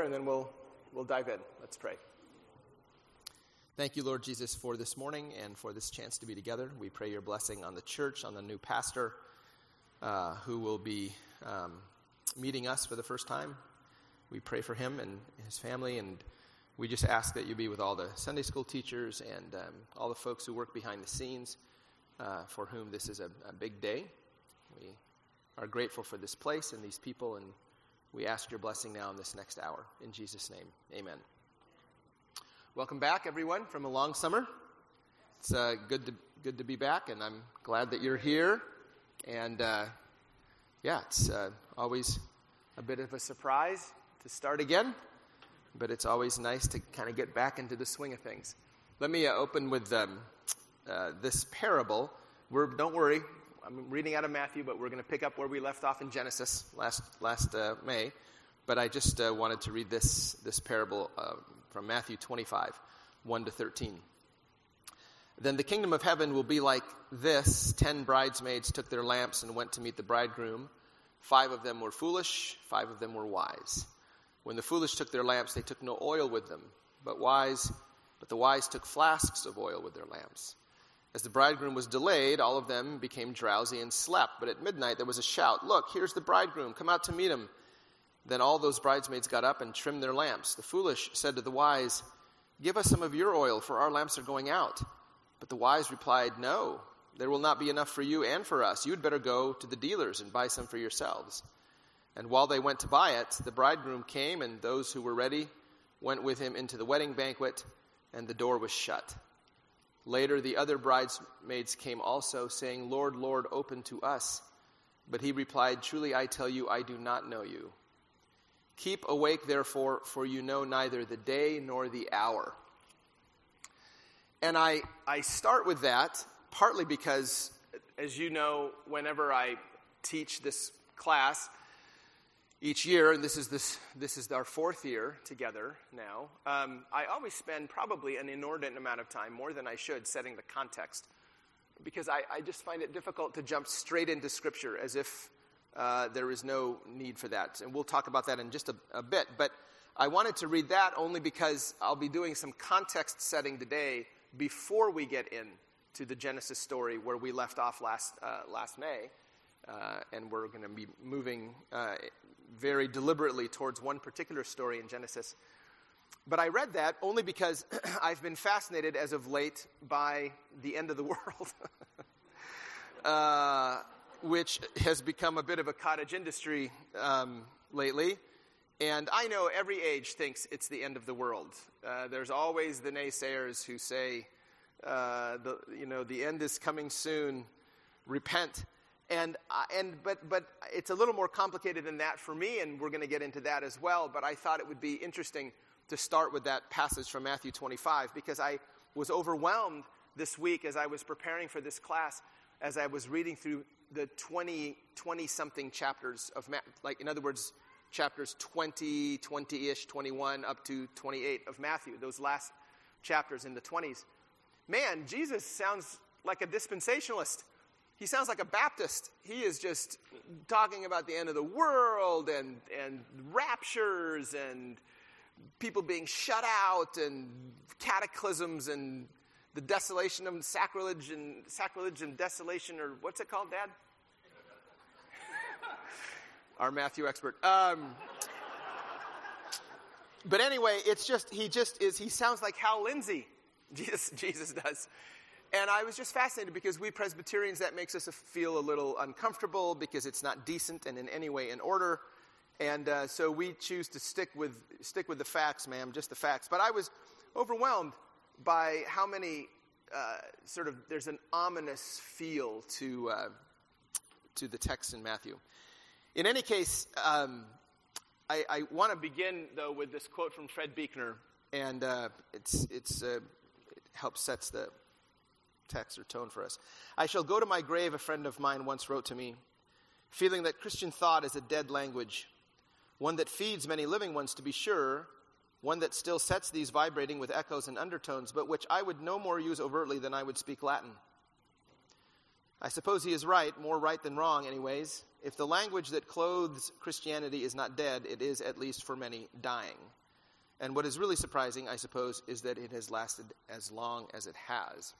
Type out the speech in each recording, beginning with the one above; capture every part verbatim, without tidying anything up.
and then we'll we'll dive in. Let's pray. Thank you, Lord Jesus, for this morning and for this chance to be together. We pray your blessing on the church, on the new pastor uh, who will be um, meeting us for the first time. We pray for him and his family, and we just ask that you be with all the Sunday school teachers and um, all the folks who work behind the scenes uh, for whom this is a, a big day. We are grateful for this place and these people, and we ask your blessing now in this next hour. In Jesus' name, amen. Welcome back, everyone, from a long summer. It's uh, good to good to be back, and I'm glad that you're here. And uh, yeah, it's uh, always a bit of a surprise to start again, but it's always nice to kind of get back into the swing of things. Let me uh, open with um, uh, this parable. We're, don't worry, I'm reading out of Matthew, but we're going to pick up where we left off in Genesis last last uh, May. But I just uh, wanted to read this this parable uh, from Matthew twenty-five, one to thirteen. Then the kingdom of heaven will be like this. Ten bridesmaids took their lamps and went to meet the bridegroom. Five of them were foolish, five of them were wise. When the foolish took their lamps, they took no oil with them, but wise, but the wise took flasks of oil with their lamps. As the bridegroom was delayed, all of them became drowsy and slept. But at midnight there was a shout, "Look, here's the bridegroom, come out to meet him." Then all those bridesmaids got up and trimmed their lamps. The foolish said to the wise, "Give us some of your oil, for our lamps are going out." But the wise replied, "No, there will not be enough for you and for us. You had better go to the dealers and buy some for yourselves." And while they went to buy it, the bridegroom came, and those who were ready went with him into the wedding banquet, and the door was shut. Later the other bridesmaids came also, saying, "Lord, Lord, open to us." But he replied, "Truly I tell you, I do not know you. Keep awake, therefore, for you know neither the day nor the hour." And I, I start with that partly because, as you know, whenever I teach this class each year, and this is this this is our fourth year together now, um, I always spend probably an inordinate amount of time, more than I should, setting the context, because I, I just find it difficult to jump straight into Scripture as if Uh, there is no need for that. And we'll talk about that in just a, a bit. But I wanted to read that only because I'll be doing some context setting today before we get in to the Genesis story where we left off last uh, last May. Uh, and we're going to be moving uh, very deliberately towards one particular story in Genesis. But I read that only because I've been fascinated as of late by the end of the world. uh which has become a bit of a cottage industry um, lately. And I know every age thinks it's the end of the world. Uh, there's always the naysayers who say, uh, the, you know, the end is coming soon, repent. And uh, and but but it's a little more complicated than that for me, and we're going to get into that as well. But I thought it would be interesting to start with that passage from Matthew twenty-five, because I was overwhelmed this week as I was preparing for this class, as I was reading through the twenty, twenty-something chapters of Matthew, like, in other words, chapters twenty, twenty-ish, twenty-one, up to twenty-eight of Matthew, those last chapters in the twenties. Man, Jesus sounds like a dispensationalist. He sounds like a Baptist. He is just talking about the end of the world and, and raptures and people being shut out and cataclysms and the desolation of sacrilege and sacrilege and desolation, or what's it called, Dad? Our Matthew expert. Um, but anyway, it's just, he just is, he sounds like Hal Lindsey. Jesus, Jesus does. And I was just fascinated because we Presbyterians, that makes us feel a little uncomfortable because it's not decent and in any way in order. And uh, so we choose to stick with, stick with the facts, ma'am, just the facts. But I was overwhelmed by how many uh, sort of, there's an ominous feel to uh, to the text in Matthew. In any case, um, I, I want to begin, though, with this quote from Fred Buechner, and uh, it's it's uh, it helps sets the text or tone for us. "I shall go to my grave," a friend of mine once wrote to me, "feeling that Christian thought is a dead language, one that feeds many living ones, to be sure, one that still sets these vibrating with echoes and undertones, but which I would no more use overtly than I would speak Latin. I suppose he is right, more right than wrong anyways. If the language that clothes Christianity is not dead, it is, at least for many, dying. And what is really surprising, I suppose, is that it has lasted as long as it has.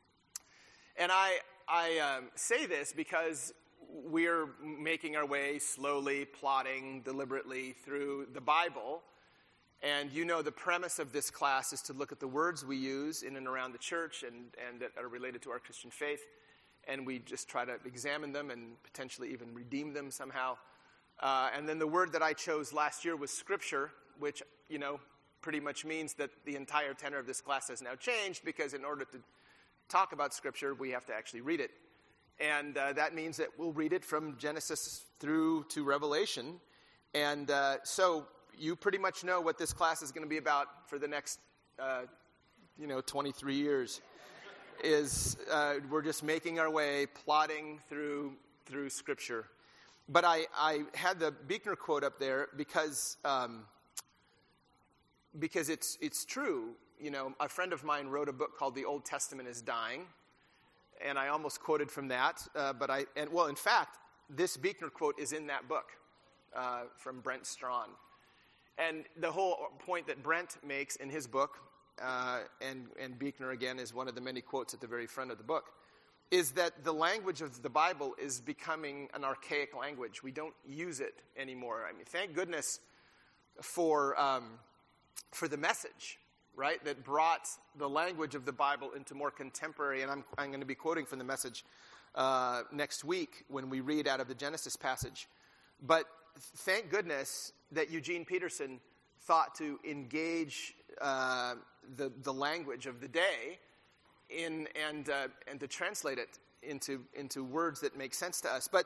And I, I um, say this because we're making our way slowly, plodding deliberately through the Bible. And you know the premise of this class is to look at the words we use in and around the church and, and that are related to our Christian faith. And we just try to examine them and potentially even redeem them somehow. Uh, and then the word that I chose last year was Scripture, which, you know, pretty much means that the entire tenor of this class has now changed, because in order to talk about Scripture, we have to actually read it. And uh, that means that we'll read it from Genesis through to Revelation. And uh, so you pretty much know what this class is going to be about for the next, uh, you know, twenty-three years. Is uh, we're just making our way, plodding through through Scripture. But I, I had the Buechner quote up there because um, because it's it's true. You know, a friend of mine wrote a book called The Old Testament is Dying, and I almost quoted from that. Uh, but I and well, in fact, this Buechner quote is in that book uh, from Brent Strawn, and the whole point that Brent makes in his book. Uh, and, and Buechner, again, is one of the many quotes at the very front of the book, is that the language of the Bible is becoming an archaic language. We don't use it anymore. I mean, thank goodness for um, for the message, right, that brought the language of the Bible into more contemporary, and I'm, I'm going to be quoting from the message uh, next week when we read out of the Genesis passage. But thank goodness that Eugene Peterson thought to engage uh, the the language of the day in and uh, and to translate it into into words that make sense to us. But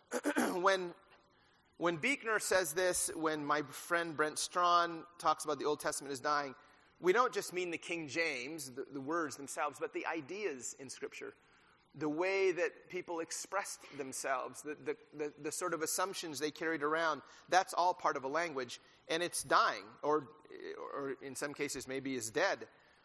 when when Buechner says this, when my friend Brent Strawn talks about the Old Testament is dying, we don't just mean the King James, the, the words themselves, but the ideas in Scripture, the way that people expressed themselves, the, the, the, the sort of assumptions they carried around. That's all part of a language, and it's dying, or or in some cases maybe is dead.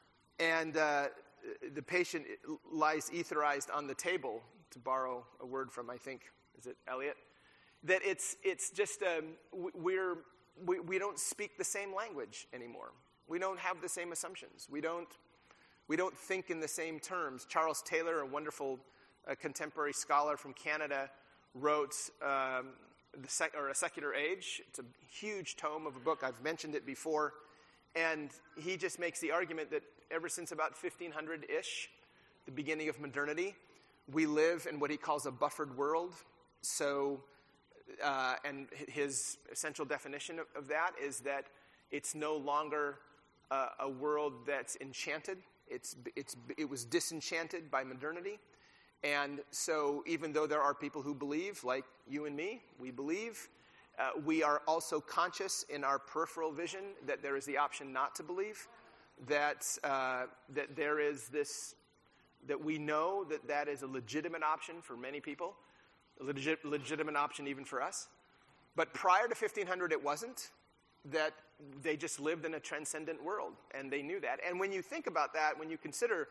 And uh, the patient lies etherized on the table, to borrow a word from, I think, is it Eliot? That it's it's just, um, we're, we, we don't speak the same language anymore. We don't have the same assumptions. We don't we don't think in the same terms. Charles Taylor, a wonderful uh, contemporary scholar from Canada, wrote um, the sec- or A Secular Age. It's a huge tome of a book. I've mentioned it before. And he just makes the argument that ever since about fifteen hundred-ish, the beginning of modernity, we live in what he calls a buffered world. So, uh, and his essential definition of, of that is that it's no longer uh, a world that's enchanted. It's it's it was disenchanted by modernity. And so even though there are people who believe, like you and me, we believe, uh, we are also conscious in our peripheral vision that there is the option not to believe, that uh, that there is this, that we know that that is a legitimate option for many people, a legit, legitimate option even for us. But prior to fifteen hundred, it wasn't, that they just lived in a transcendent world, and they knew that. And when you think about that, when you consider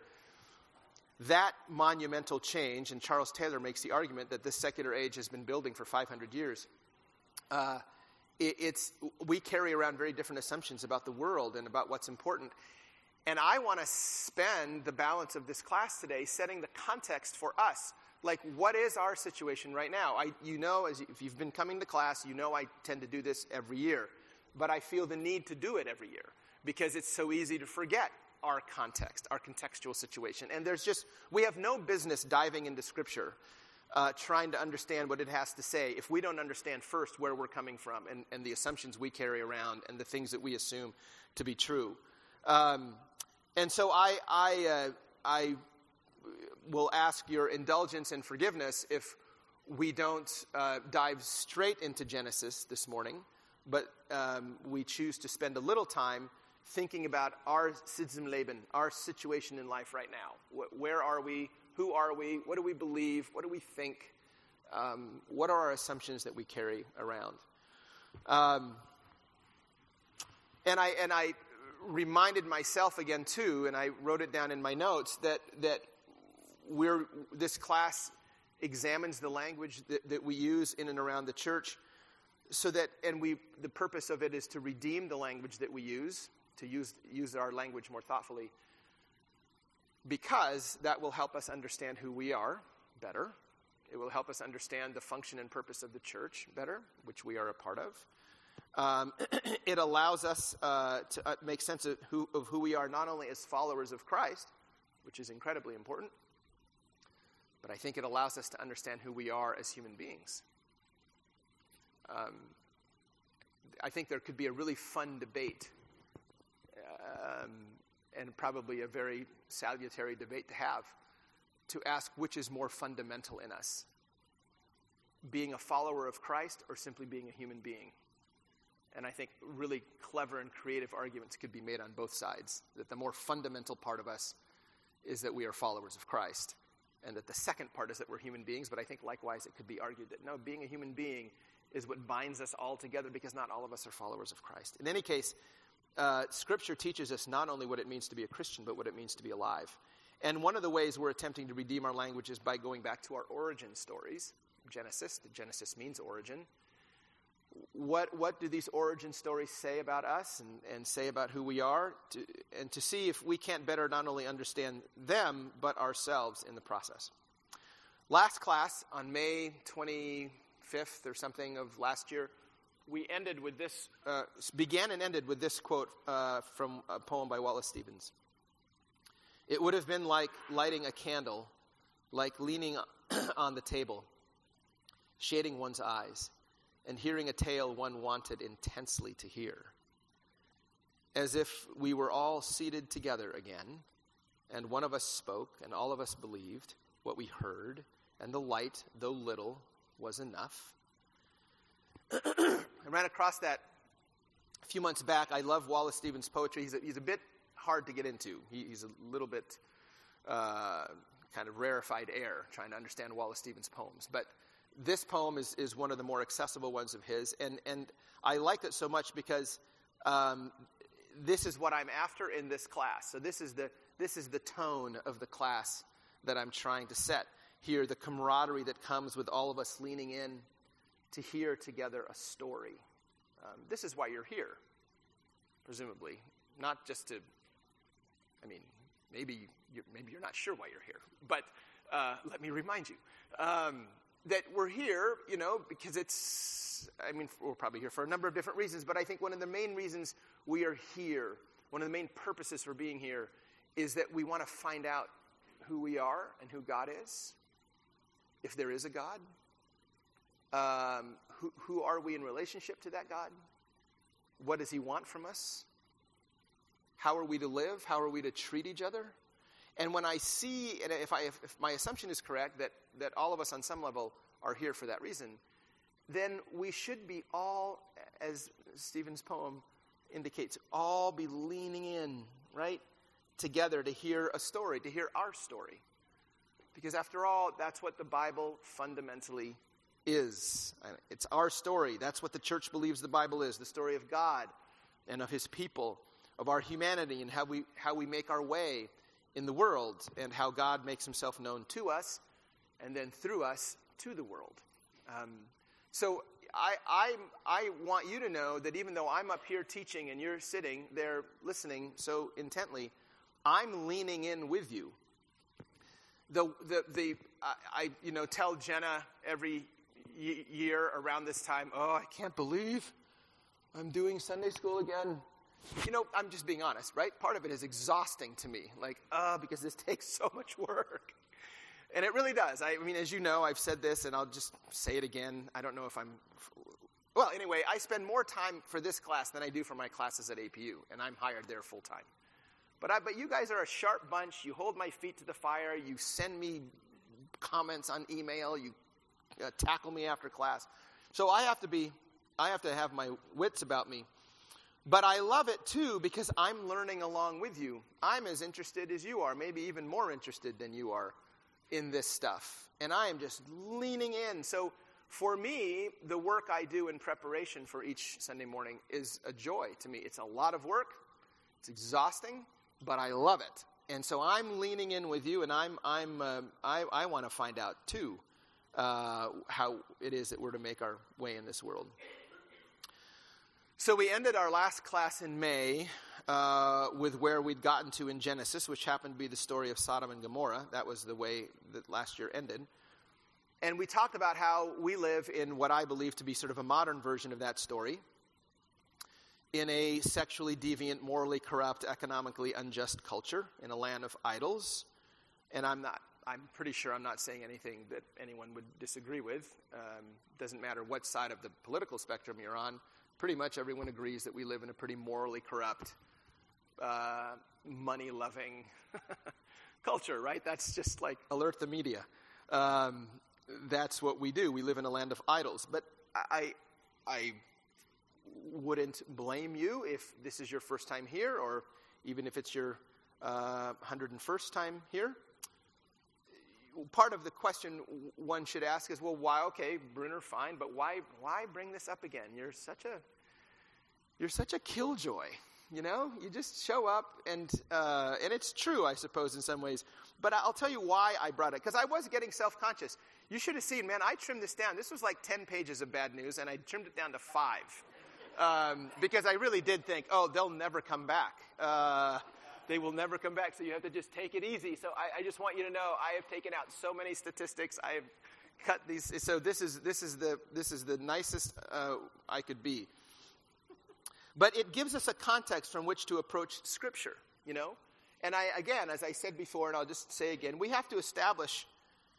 that monumental change, and Charles Taylor makes the argument that this secular age has been building for five hundred years, uh, it, it's we carry around very different assumptions about the world and about what's important. And I want to spend the balance of this class today setting the context for us. Like, what is our situation right now? I, you know, as if you've been coming to class, you know I tend to do this every year. But I feel the need to do it every year because it's so easy to forget our context, our contextual situation. And there's just, we have no business diving into Scripture, uh, trying to understand what it has to say if we don't understand first where we're coming from and, and the assumptions we carry around and the things that we assume to be true. Um, and so I, I, uh, I will ask your indulgence and forgiveness if we don't uh, dive straight into Genesis this morning, but um, we choose to spend a little time thinking about our Sitzimleben, our situation in life right now. Wh- where are we? Who are we? What do we believe? What do we think? Um, what are our assumptions that we carry around? Um, and I and I reminded myself again too, and I wrote it down in my notes that that we're this class examines the language that, that we use in and around the church, so that, and we, the purpose of it is to redeem the language that we use, to use, use our language more thoughtfully, because that will help us understand who we are better. It will help us understand the function and purpose of the church better, which we are a part of. Um, it allows us uh, to uh, make sense of who, of who we are, not only as followers of Christ, which is incredibly important, but I think it allows us to understand who we are as human beings. Um, I think there could be a really fun debate, um, and probably a very salutary debate to have, to ask which is more fundamental in us, being a follower of Christ or simply being a human being. And I think really clever and creative arguments could be made on both sides, that the more fundamental part of us is that we are followers of Christ, and that the second part is that we're human beings. But I think likewise it could be argued that no, being a human being is what binds us all together, because not all of us are followers of Christ. In any case, uh, Scripture teaches us not only what it means to be a Christian, but what it means to be alive. And one of the ways we're attempting to redeem our language is by going back to our origin stories. Genesis, Genesis means origin. What what do these origin stories say about us and, and say about who we are? To, and to see if we can't better not only understand them, but ourselves in the process. Last class, on May twenty-fifth or something of last year, we ended with this, uh, began and ended with this quote uh, from a poem by Wallace Stevens. It would have been like lighting a candle, like leaning on the table, shading one's eyes, and hearing a tale one wanted intensely to hear. As if we were all seated together again, and one of us spoke, and all of us believed what we heard, and the light, though little, was enough. I ran across that a few months back. I love Wallace Stevens' poetry. He's a, he's a bit hard to get into. He, he's a little bit uh, kind of rarefied air trying to understand Wallace Stevens' poems. But this poem is, is one of the more accessible ones of his, and, and I like it so much because um, this is what I'm after in this class. So this is the this is the tone of the class that I'm trying to set here, the camaraderie that comes with all of us leaning in to hear together a story. Um, this is why you're here, presumably, not just to, I mean, maybe you're, maybe you're not sure why you're here, but uh, let me remind you. Um, That we're here, you know, because it's, I mean, we're probably here for a number of different reasons, but I think one of the main reasons we are here, one of the main purposes for being here, is that we want to find out who we are and who God is, if there is a God. Um, who, who are we in relationship to that God? What does he want from us? How are we to live? How are we to treat each other? And when I see, and if, I, if, if my assumption is correct, that, that all of us on some level are here for that reason, then we should be all, as Stephen's poem indicates, all be leaning in, right, together to hear a story, to hear our story. Because after all, that's what the Bible fundamentally is. It's our story. That's what the church believes the Bible is, the story of God and of his people, of our humanity and how we how we make our way in the world, and how God makes himself known to us, and then through us to the world. Um, so I, I, I want you to know that even though I'm up here teaching and you're sitting there listening so intently, I'm leaning in with you. The the the I, I you know tell Jenna every y- year around this time, oh, I can't believe I'm doing Sunday school again. You know, I'm just being honest, right? Part of it is exhausting to me, like, uh, because this takes so much work. And it really does. I mean, as you know, I've said this, and I'll just say it again. I don't know if I'm, well, anyway, I spend more time for this class than I do for my classes at A P U, and I'm hired there full time. But I, but you guys are a sharp bunch. You hold my feet to the fire. You send me comments on email. You uh, tackle me after class. So I have to be, I have to have my wits about me. But I love it, too, because I'm learning along with you. I'm as interested as you are, maybe even more interested than you are in this stuff. And I am just leaning in. So for me, the work I do in preparation for each Sunday morning is a joy to me. It's a lot of work. It's exhausting, but I love it. And so I'm leaning in with you, and I'm I'm uh, I, I want to find out, too, uh, how it is that we're to make our way in this world. So we ended our last class in May uh, with where we'd gotten to in Genesis, which happened to be the story of Sodom and Gomorrah. That was the way that last year ended. And we talked about how we live in what I believe to be sort of a modern version of that story, in a sexually deviant, morally corrupt, economically unjust culture, in a land of idols. And I'm not, I'm pretty sure I'm not saying anything that anyone would disagree with. Um, doesn't matter what side of the political spectrum you're on. Pretty much everyone agrees that we live in a pretty morally corrupt, uh, money-loving culture, right? That's just like alert the media. Um, that's what we do. We live in a land of idols. But I, I wouldn't blame you if this is your first time here, or even if it's your uh, one hundred first time here. Part of the question one should ask is, well, why? Okay, Brunner, fine, but why? Why bring this up again? You're such a, you're such a killjoy. You know, you just show up, and uh, and it's true, I suppose, in some ways. But I'll tell you why I brought it, because I was getting self-conscious. You should have seen, man. I trimmed this down. This was like ten pages of bad news, and I trimmed it down to five, um, because I really did think, oh, they'll never come back. Uh, They will never come back, so you have to just take it easy. So I, I just want you to know I have taken out so many statistics. I have cut these. So this is this is the this is the nicest uh, I could be. But it gives us a context from which to approach Scripture, you know. And I again, as I said before, and I'll just say again, we have to establish.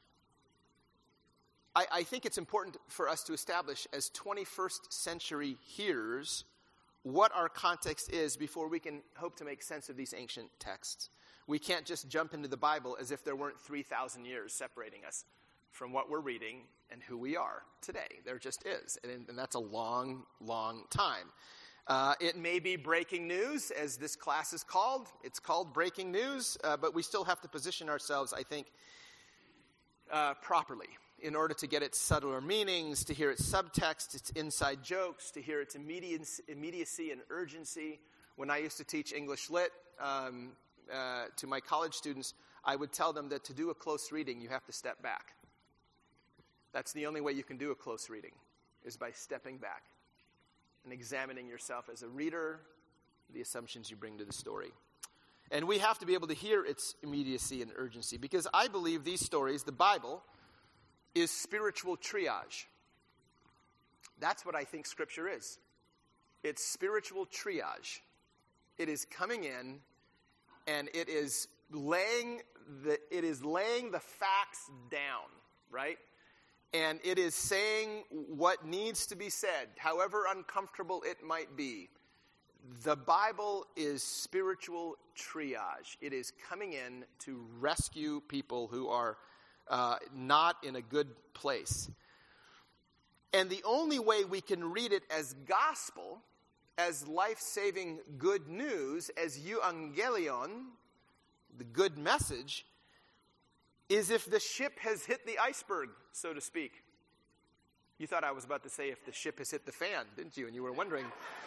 I, I think it's important for us to establish as twenty-first century hearers what our context is before we can hope to make sense of these ancient texts. We can't just jump into the Bible as if there weren't three thousand years separating us from what we're reading and who we are today. There just is, and, and that's a long, long time. Uh, it may be breaking news, as this class is called. It's called breaking news, uh, but we still have to position ourselves, I think, uh, properly, in order to get its subtler meanings, to hear its subtext, its inside jokes, to hear its immediacy and urgency. When I used to teach English Lit um, uh, to my college students, I would tell them that to do a close reading, you have to step back. That's the only way you can do a close reading, is by stepping back and examining yourself as a reader, the assumptions you bring to the story. And we have to be able to hear its immediacy and urgency, because I believe these stories, the Bible, is spiritual triage. That's what I think Scripture is. It's spiritual triage. It is coming in, and it is laying the it is laying the facts down, right? And it is saying what needs to be said, however uncomfortable it might be. The Bible is spiritual triage. It is coming in to rescue people who are Uh, not in a good place. And the only way we can read it as gospel, as life-saving good news, as euangelion, the good message, is if the ship has hit the iceberg, so to speak. You thought I was about to say if the ship has hit the fan, didn't you? And you were wondering.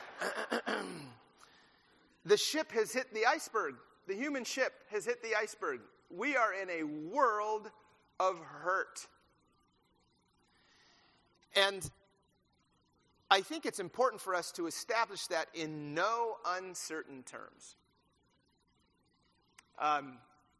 The ship has hit the iceberg. The human ship has hit the iceberg. We are in a world of hurt. And I think it's important for us to establish that in no uncertain terms. Um,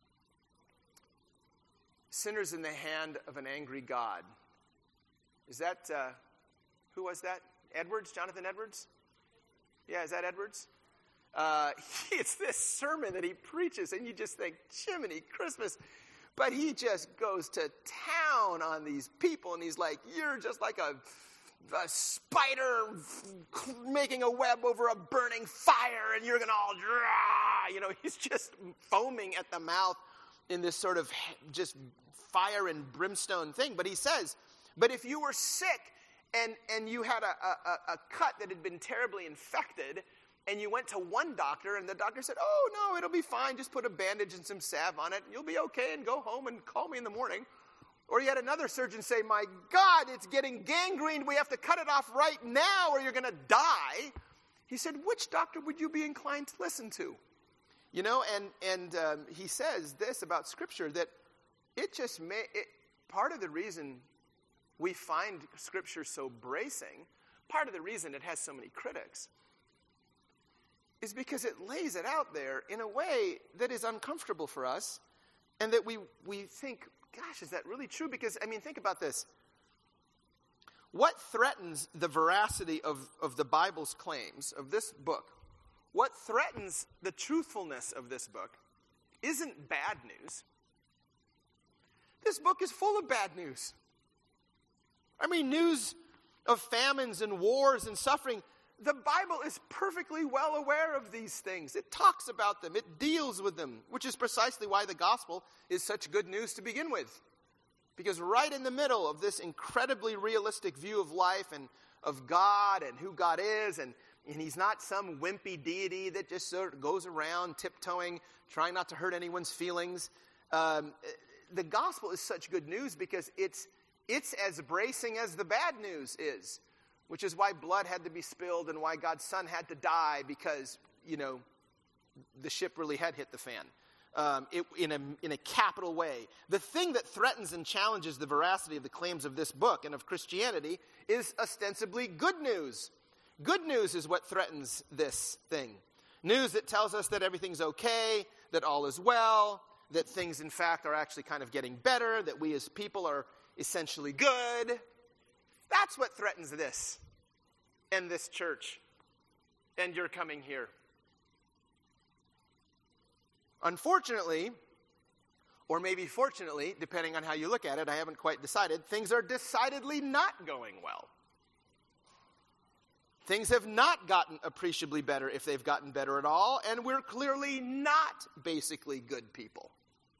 sinners in the hand of an angry God. Is that, uh, who was that? Edwards? Jonathan Edwards? Yeah, is that Edwards? Uh, it's this sermon that he preaches, and you just think, Jiminy Christmas. But he just goes to town on these people, and he's like, you're just like a, a spider making a web over a burning fire, and you're going to all, Drah! You know, he's just foaming at the mouth in this sort of just fire and brimstone thing. But he says, but if you were sick and, and you had a, a, a cut that had been terribly infected, and you went to one doctor, and the doctor said, oh, no, it'll be fine. Just put a bandage and some salve on it. You'll be okay, and go home and call me in the morning. Or you had another surgeon say, my God, it's getting gangrened. We have to cut it off right now, or you're going to die. He said, which doctor would you be inclined to listen to? You know, and, and um, he says this about Scripture, that it just may, it, part of the reason we find Scripture so bracing, part of the reason it has so many critics is because it lays it out there in a way that is uncomfortable for us, and that we, we think, gosh, is that really true? Because, I mean, think about this. What threatens the veracity of, of the Bible's claims, of this book, what threatens the truthfulness of this book isn't bad news. This book is full of bad news. I mean, news of famines and wars and suffering. The Bible is perfectly well aware of these things. It talks about them. It deals with them, which is precisely why the gospel is such good news to begin with. Because right in the middle of this incredibly realistic view of life and of God and who God is, and, and he's not some wimpy deity that just sort of goes around tiptoeing, trying not to hurt anyone's feelings. Um, the gospel is such good news because it's it's as bracing as the bad news is, which is why blood had to be spilled and why God's son had to die, because, you know, the ship really had hit the fan. Um, it, in, a, in a capital way. The thing that threatens and challenges the veracity of the claims of this book and of Christianity is ostensibly good news. Good news is what threatens this thing. News that tells us that everything's okay, that all is well, that things in fact are actually kind of getting better, that we as people are essentially good. That's what threatens this and this church and your coming here. Unfortunately, or maybe fortunately, depending on how you look at it, I haven't quite decided, things are decidedly not going well. Things have not gotten appreciably better, if they've gotten better at all, and we're clearly not basically good people.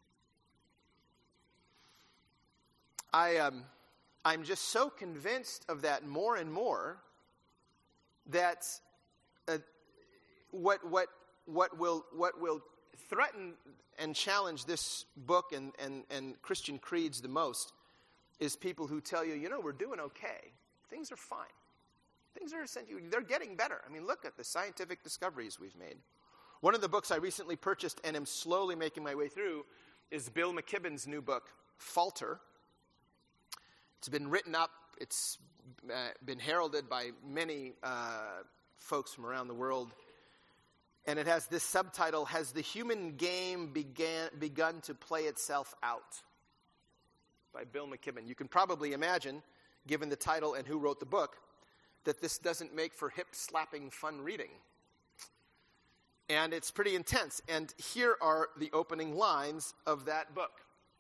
I, um, I'm just so convinced of that more and more that uh, what what what will what will threaten and challenge this book and, and, and Christian creeds the most is people who tell you, you know, we're doing okay. Things are fine. Things are essentially, they're getting better. I mean, look at the scientific discoveries we've made. One of the books I recently purchased and am slowly making my way through is Bill McKibben's new book, Falter. It's been written up. It's uh, been heralded by many uh, folks from around the world. And it has this subtitle, Has the Human Game began, Begun to Play Itself Out? By Bill McKibben. You can probably imagine, given the title and who wrote the book, that this doesn't make for hip-slapping fun reading. And it's pretty intense. And here are the opening lines of that book.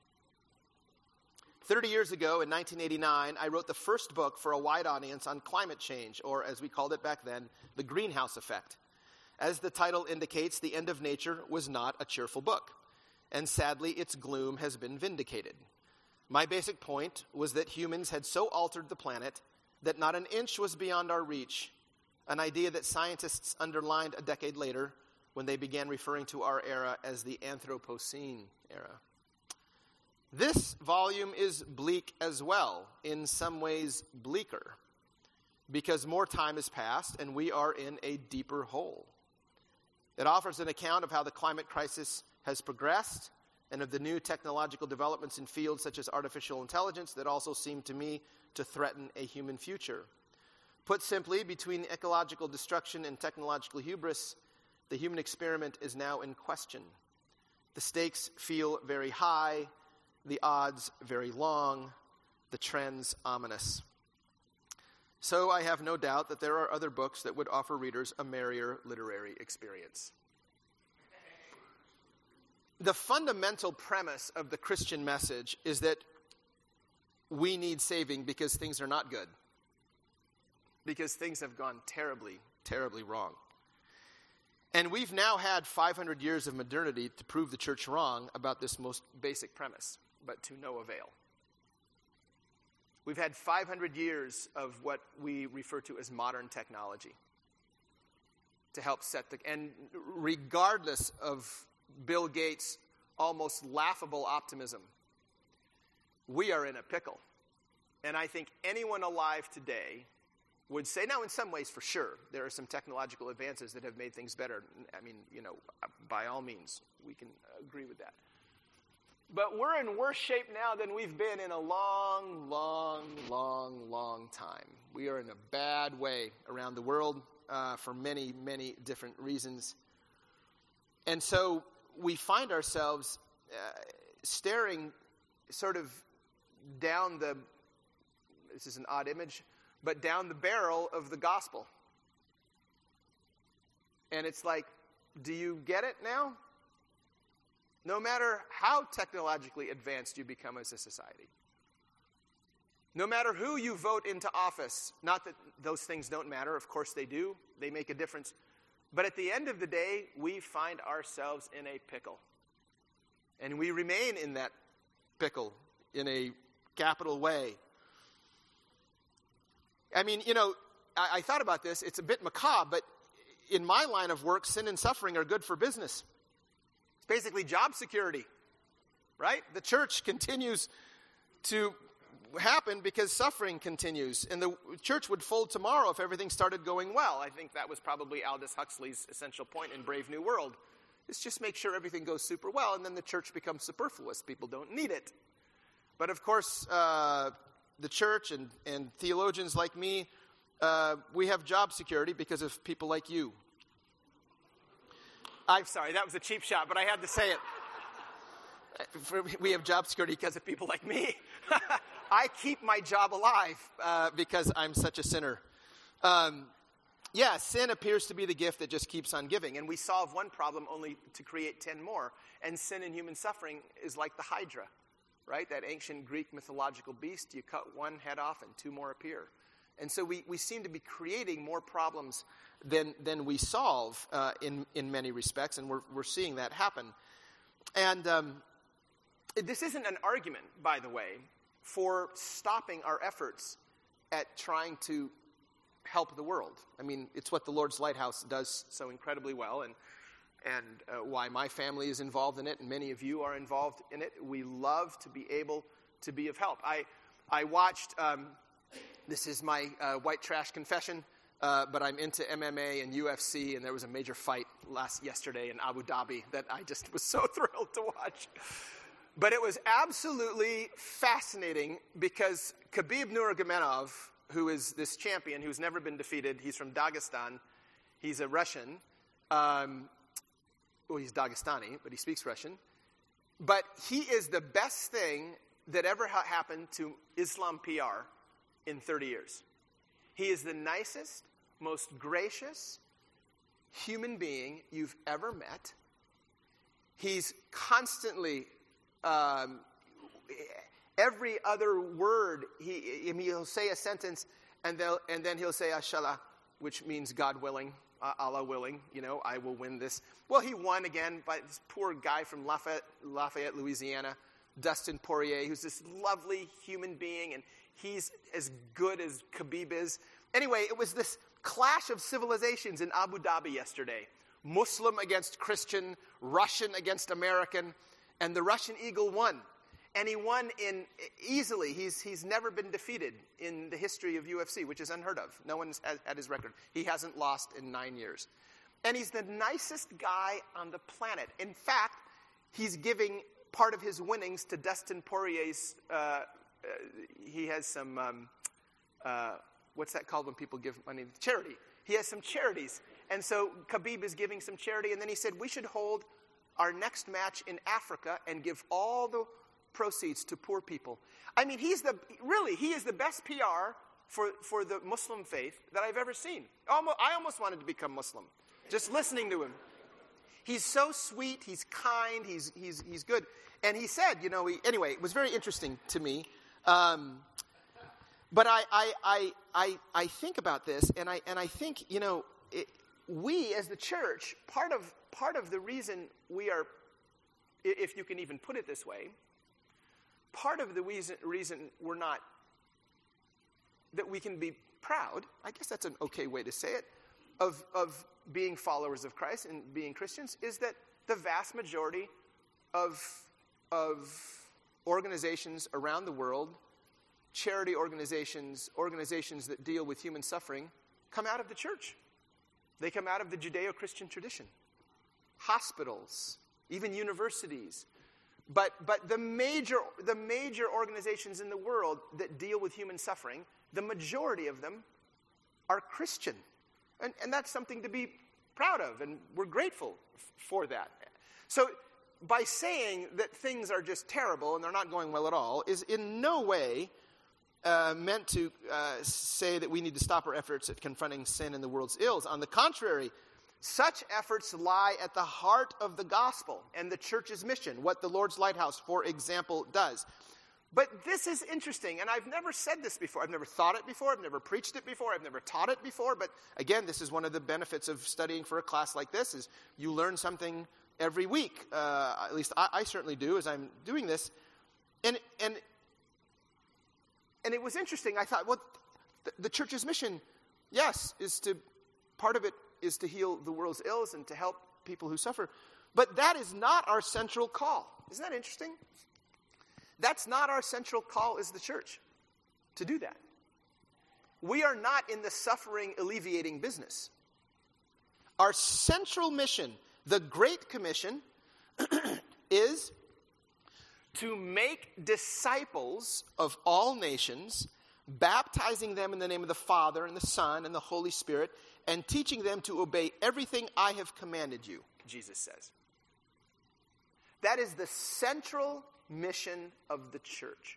Thirty years ago, in nineteen eighty-nine, I wrote the first book for a wide audience on climate change, or as we called it back then, the greenhouse effect. As the title indicates, The End of Nature was not a cheerful book, and sadly, its gloom has been vindicated. My basic point was that humans had so altered the planet that not an inch was beyond our reach, an idea that scientists underlined a decade later when they began referring to our era as the Anthropocene era. This volume is bleak as well, in some ways bleaker, because more time has passed and we are in a deeper hole. It offers an account of how the climate crisis has progressed and of the new technological developments in fields such as artificial intelligence that also seem to me to threaten a human future. Put simply, between ecological destruction and technological hubris, the human experiment is now in question. The stakes feel very high, the odds very long, the trends ominous. So I have no doubt that there are other books that would offer readers a merrier literary experience. The fundamental premise of the Christian message is that we need saving because things are not good. Because things have gone terribly, terribly wrong. And we've now had five hundred years of modernity to prove the church wrong about this most basic premise, but to no avail. We've had five hundred years of what we refer to as modern technology to help set the... And regardless of Bill Gates' almost laughable optimism, we are in a pickle. And I think anyone alive today would say, now in some ways for sure, there are some technological advances that have made things better. I mean, you know, by all means, we can agree with that. But we're in worse shape now than we've been in a long, long, long, long time. We are in a bad way around the world uh, for many, many different reasons. And so we find ourselves uh, staring sort of down the, this is an odd image, but down the barrel of the gospel. And it's like, do you get it now? No matter how technologically advanced you become as a society, no matter who you vote into office, not that those things don't matter, of course they do, they make a difference, but at the end of the day, we find ourselves in a pickle. And we remain in that pickle in a capital way. I mean, you know, I, I thought about this, it's a bit macabre, but in my line of work, sin and suffering are good for business. Basically job security, right? The church continues to happen because suffering continues. And the church would fold tomorrow if everything started going well. I think that was probably Aldous Huxley's essential point in Brave New World. Is just make sure everything goes super well, and then the church becomes superfluous. People don't need it. But of course, uh, the church and, and theologians like me, uh, we have job security because of people like you. I'm sorry, that was a cheap shot, but I had to say it. We have job security because of people like me. I keep my job alive uh, because I'm such a sinner. Um, yeah, sin appears to be the gift that just keeps on giving. And we solve one problem only to create ten more. And sin and human suffering is like the Hydra, right? That ancient Greek mythological beast. You cut one head off and two more appear. And so we, we seem to be creating more problems than than we solve uh, in in many respects, and we're we're seeing that happen. And um, this isn't an argument, by the way, for stopping our efforts at trying to help the world. I mean, it's what the Lord's Lighthouse does so incredibly well, and and uh, why my family is involved in it, and many of you are involved in it. We love to be able to be of help. I I watched. Um, this is my uh, white trash confession. Uh, but I'm into M M A and U F C, and there was a major fight last yesterday in Abu Dhabi that I just was so thrilled to watch. But it was absolutely fascinating because Khabib Nurmagomedov, who is this champion who's never been defeated, he's from Dagestan, he's a Russian. Um, well, he's Dagestani, but he speaks Russian. But he is the best thing that ever ha- happened to Islam P R in thirty years. He is the nicest, most gracious human being you've ever met. He's constantly, um, every other word, he, I mean, he'll say a sentence, and, and then he'll say, Ashallah, which means God willing, uh, Allah willing, you know, I will win this. Well, he won again by this poor guy from Lafayette, Lafayette, Louisiana, Dustin Poirier, who's this lovely human being, and he's as good as Khabib is. Anyway, it was this clash of civilizations in Abu Dhabi yesterday. Muslim against Christian, Russian against American, and the Russian Eagle won. And he won in easily. He's he's never been defeated in the history of U F C, which is unheard of. No one's at his record. He hasn't lost in nine years. And he's the nicest guy on the planet. In fact, he's giving part of his winnings to Dustin Poirier's, uh, uh, he has some, um, uh, what's that called when people give money? Charity. He has some charities. And so Khabib is giving some charity. And then he said, we should hold our next match in Africa and give all the proceeds to poor people. I mean, he's the, really, he is the best P R for, for the Muslim faith that I've ever seen. Almost, I almost wanted to become Muslim, just listening to him. He's so sweet, he's kind, he's he's he's good. And he said, you know, he, anyway, it was very interesting to me. Um, but I, I I I I think about this, and I and I think, you know, it, we as the church, part of part of the reason we are, if you can even put it this way, part of the reason reason we're not, that we can be proud, I guess that's an okay way to say it, of of being followers of Christ and being Christians, is that the vast majority of, of organizations around the world, charity organizations, organizations that deal with human suffering, come out of the church. They come out of the Judeo-Christian tradition. Hospitals, even universities, But but the major the major organizations in the world that deal with human suffering, the majority of them are Christian. And, and that's something to be proud of, and we're grateful f- for that. So by saying that things are just terrible and they're not going well at all is in no way uh, meant to uh, say that we need to stop our efforts at confronting sin and the world's ills. On the contrary, such efforts lie at the heart of the gospel and the church's mission, what the Lord's Lighthouse, for example, does. But this is interesting, and I've never said this before. I've never thought it before. I've never preached it before. I've never taught it before. But again, this is one of the benefits of studying for a class like this, is you learn something every week. Uh, at least I, I certainly do as I'm doing this. And and and it was interesting. I thought, well, the, the church's mission, yes, is to, part of it is to heal the world's ills and to help people who suffer. But that is not our central call. Isn't that interesting? That's not our central call as the church, to do that. We are not in the suffering alleviating business. Our central mission, the Great Commission, is to make disciples of all nations, baptizing them in the name of the Father and the Son and the Holy Spirit, and teaching them to obey everything I have commanded you, Jesus says. That is the central mission of the church,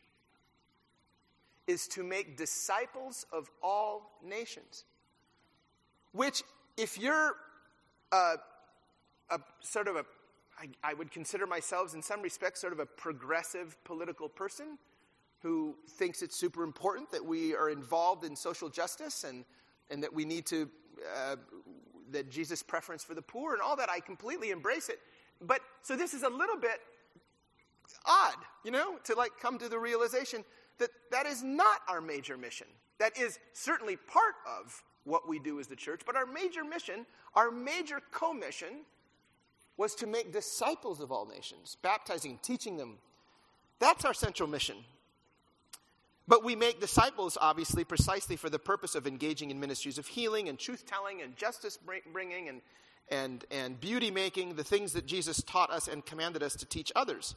is to make disciples of all nations. Which, if you're a, a sort of a, I, I would consider myself in some respects sort of a progressive political person who thinks it's super important that we are involved in social justice and, and that we need to, uh, that Jesus' preference for the poor and all that, I completely embrace it. But, so this is a little bit odd, you know, to like come to the realization that that is not our major mission. That is certainly part of what we do as the church, but our major mission, our major commission, was to make disciples of all nations, baptizing, teaching them. That's our central mission. But we make disciples, obviously, precisely for the purpose of engaging in ministries of healing and truth-telling and justice-bringing and, and, and beauty-making, the things that Jesus taught us and commanded us to teach others.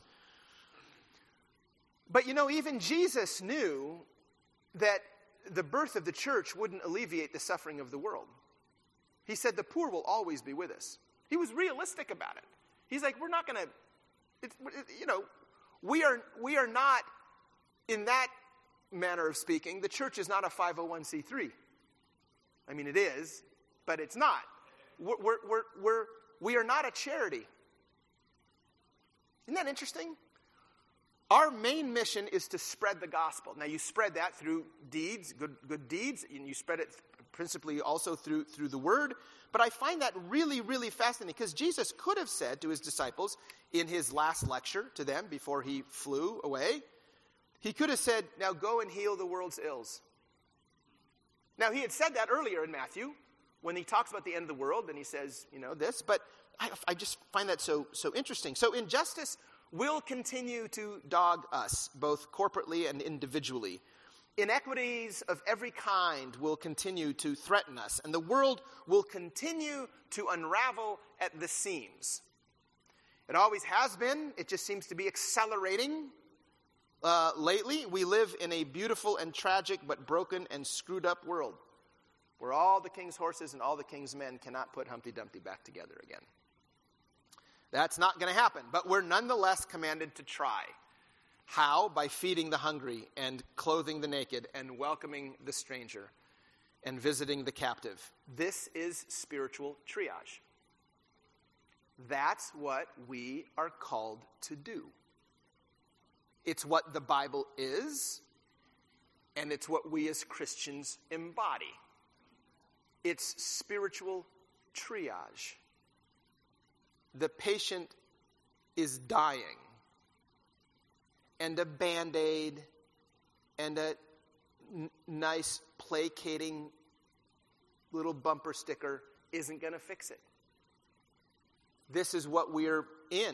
But, you know, even Jesus knew that the birth of the church wouldn't alleviate the suffering of the world. He said the poor will always be with us. He was realistic about it. He's like, we're not going to, you know, we are we are not, in that manner of speaking, the church is not a five oh one c three. I mean, it is, but it's not. We're, we're, we're, we're, we are not a charity. Isn't that interesting? Our main mission is to spread the gospel. Now, you spread that through deeds, good good deeds, and you spread it principally also through, through the word. But I find that really, really fascinating, because Jesus could have said to his disciples in his last lecture to them before he flew away, he could have said, now go and heal the world's ills. Now, he had said that earlier in Matthew when he talks about the end of the world, and he says, you know, this. But I, I just find that so so interesting. So injustice will continue to dog us, both corporately and individually. Inequities of every kind will continue to threaten us, and the world will continue to unravel at the seams. It always has been. It just seems to be accelerating uh, lately. We live in a beautiful and tragic but broken and screwed up world where all the king's horses and all the king's men cannot put Humpty Dumpty back together again. That's not going to happen, but we're nonetheless commanded to try. How? By feeding the hungry and clothing the naked and welcoming the stranger and visiting the captive. This is spiritual triage. That's what we are called to do. It's what the Bible is, and it's what we as Christians embody. It's spiritual triage. The patient is dying, and a Band-Aid and a n- nice placating little bumper sticker isn't going to fix it. This is what we're in.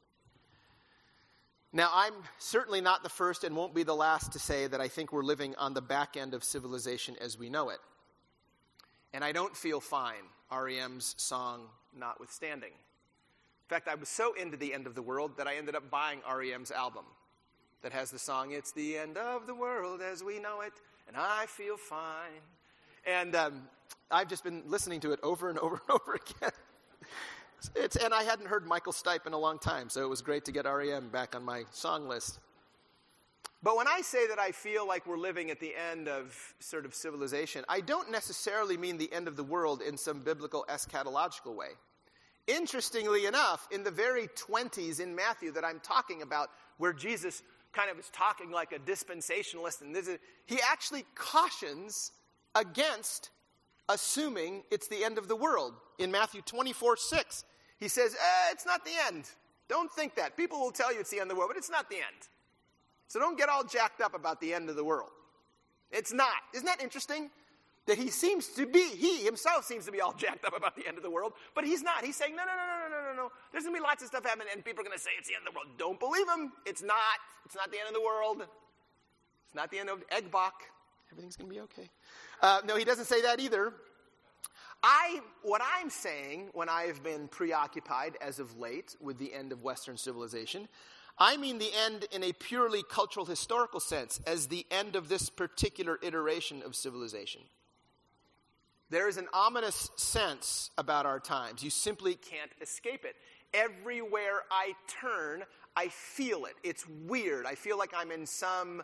Now, I'm certainly not the first and won't be the last to say that I think we're living on the back end of civilization as we know it. And I don't feel fine, R E M's song notwithstanding. fact, I was so into the end of the world that I ended up buying R E M's album that has the song, "It's the end of the world as we know it, and I feel fine." And um, I've just been listening to it over and over and over again. It's, and I hadn't heard Michael Stipe in a long time, so it was great to get R E M back on my song list. But when I say that I feel like we're living at the end of sort of civilization, I don't necessarily mean the end of the world in some biblical eschatological way. Interestingly enough, in the very twenties in Matthew that I'm talking about, where Jesus kind of is talking like a dispensationalist, and this is, he actually cautions against assuming it's the end of the world. In Matthew twenty-four six, he says, eh, it's not the end. Don't think that. People will tell you it's the end of the world, but it's not the end. So don't get all jacked up about the end of the world. It's not. Isn't that interesting? That he seems to be, he himself seems to be all jacked up about the end of the world, but he's not. He's saying, no, no, no, no, no, no, no. There's going to be lots of stuff happening, and people are going to say it's the end of the world. Don't believe him. It's not. It's not the end of the world. It's not the end of Eggbach. Everything's going to be okay. Uh, no, he doesn't say that either. I, what I'm saying when I have been preoccupied as of late with the end of Western civilization, I mean the end in a purely cultural historical sense, as the end of this particular iteration of civilization. There is an ominous sense about our times. You simply can't escape it. Everywhere I turn, I feel it. It's weird. I feel like I'm in some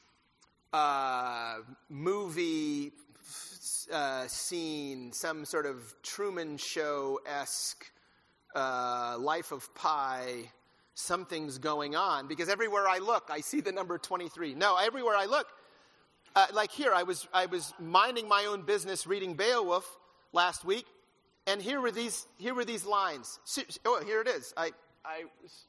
uh, movie uh, scene, some sort of Truman Show-esque uh, Life of Pi. Something's going on, because everywhere I look, I see the number twenty-three. No, everywhere I look, uh, like here, I was I was minding my own business reading Beowulf last week, and here were these here were these lines. Oh, here it is. I I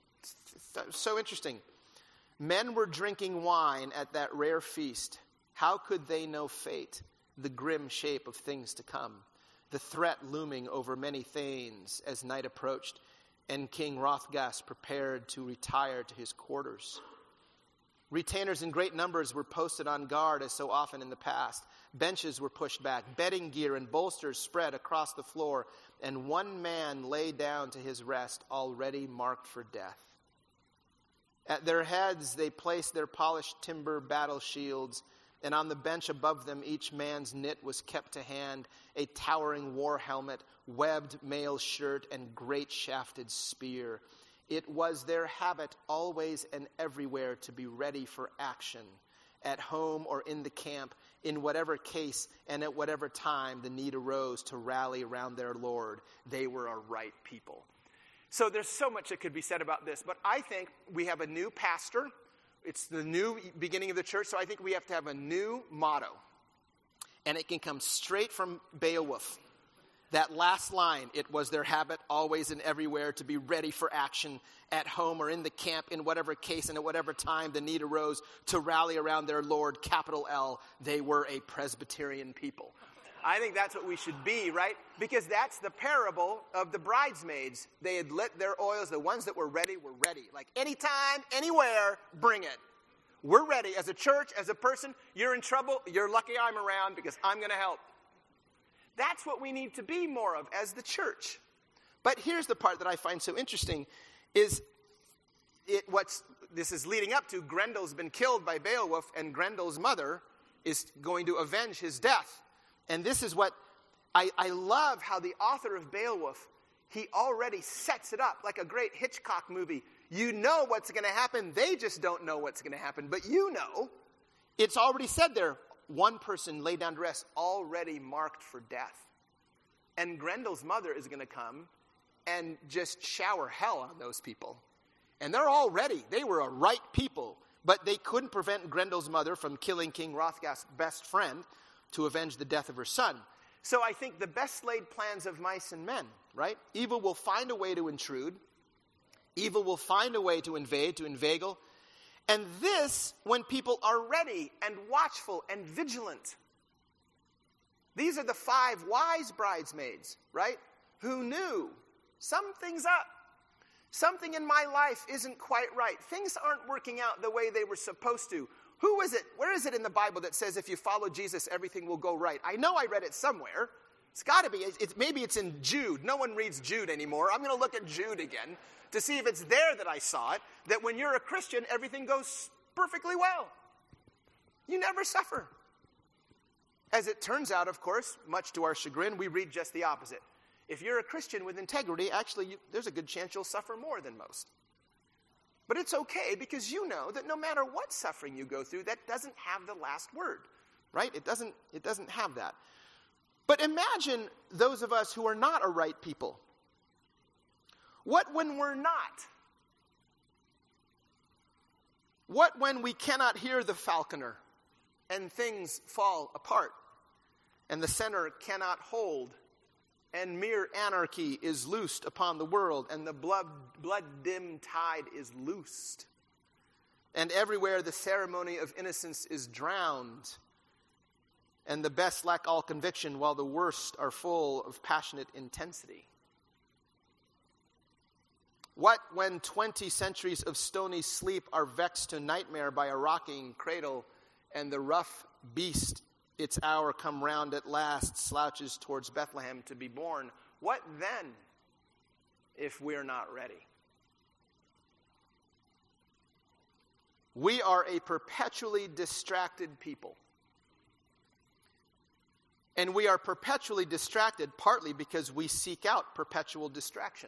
so interesting. Men were drinking wine at that rare feast. How could they know fate, the grim shape of things to come, the threat looming over many thanes as night approached, and King Hrothgas prepared to retire to his quarters. Retainers in great numbers were posted on guard, as so often in the past. Benches were pushed back, bedding gear and bolsters spread across the floor, and one man lay down to his rest, already marked for death. At their heads they placed their polished timber battle shields, and on the bench above them each man's knit was kept to hand, a towering war helmet, webbed mail shirt, and great shafted spear. It was their habit always and everywhere to be ready for action, at home or in the camp, in whatever case and at whatever time the need arose to rally around their Lord. They were a right people. So there's so much that could be said about this, but I think we have a new pastor. It's the new beginning of the church, so I think we have to have a new motto. And it can come straight from Beowulf. That last line, it was their habit always and everywhere to be ready for action, at home or in the camp, in whatever case and at whatever time the need arose to rally around their Lord, capital L. They were a Presbyterian people. I think that's what we should be, right? Because that's the parable of the bridesmaids. They had lit their oils. The ones that were ready were ready. Like anytime, anywhere, bring it. We're ready. As a church, as a person, you're in trouble. You're lucky I'm around because I'm going to help. That's what we need to be more of as the church. But here's the part that I find so interesting is it what's this is leading up to. Grendel's been killed by Beowulf, and Grendel's mother is going to avenge his death. And this is what I, I love how the author of Beowulf, he already sets it up like a great Hitchcock movie. You know what's going to happen. They just don't know what's going to happen. But you know, it's already said there. One person laid down to rest, already marked for death. And Grendel's mother is going to come and just shower hell on those people. And they're all ready. They were a right people. But they couldn't prevent Grendel's mother from killing King Hrothgas' best friend to avenge the death of her son. So I think the best laid plans of mice and men, right? Evil will find a way to intrude. Evil will find a way to invade, to inveigle. And this, when people are ready and watchful and vigilant. These are the five wise bridesmaids, right? Who knew something's up. Something in my life isn't quite right. Things aren't working out the way they were supposed to. Who is it? Where is it in the Bible that says if you follow Jesus, everything will go right? I know I read it somewhere. It's got to be. It's, it's, maybe it's in Jude. No one reads Jude anymore. I'm going to look at Jude again to see if it's there that I saw it, that when you're a Christian, everything goes perfectly well. You never suffer. As it turns out, of course, much to our chagrin, we read just the opposite. If you're a Christian with integrity, actually, you, there's a good chance you'll suffer more than most. But it's okay because you know that no matter what suffering you go through, that doesn't have the last word, right? It doesn't, it doesn't have that. But imagine those of us who are not a right people. What when we're not? What when we cannot hear the falconer and things fall apart and the center cannot hold and mere anarchy is loosed upon the world and the blood, blood-dimmed tide is loosed and everywhere the ceremony of innocence is drowned and the best lack all conviction while the worst are full of passionate intensity? What when twenty centuries of stony sleep are vexed to nightmare by a rocking cradle and the rough beast, its hour come round at last, slouches towards Bethlehem to be born? What then if we're not ready? We are a perpetually distracted people. And we are perpetually distracted partly because we seek out perpetual distraction.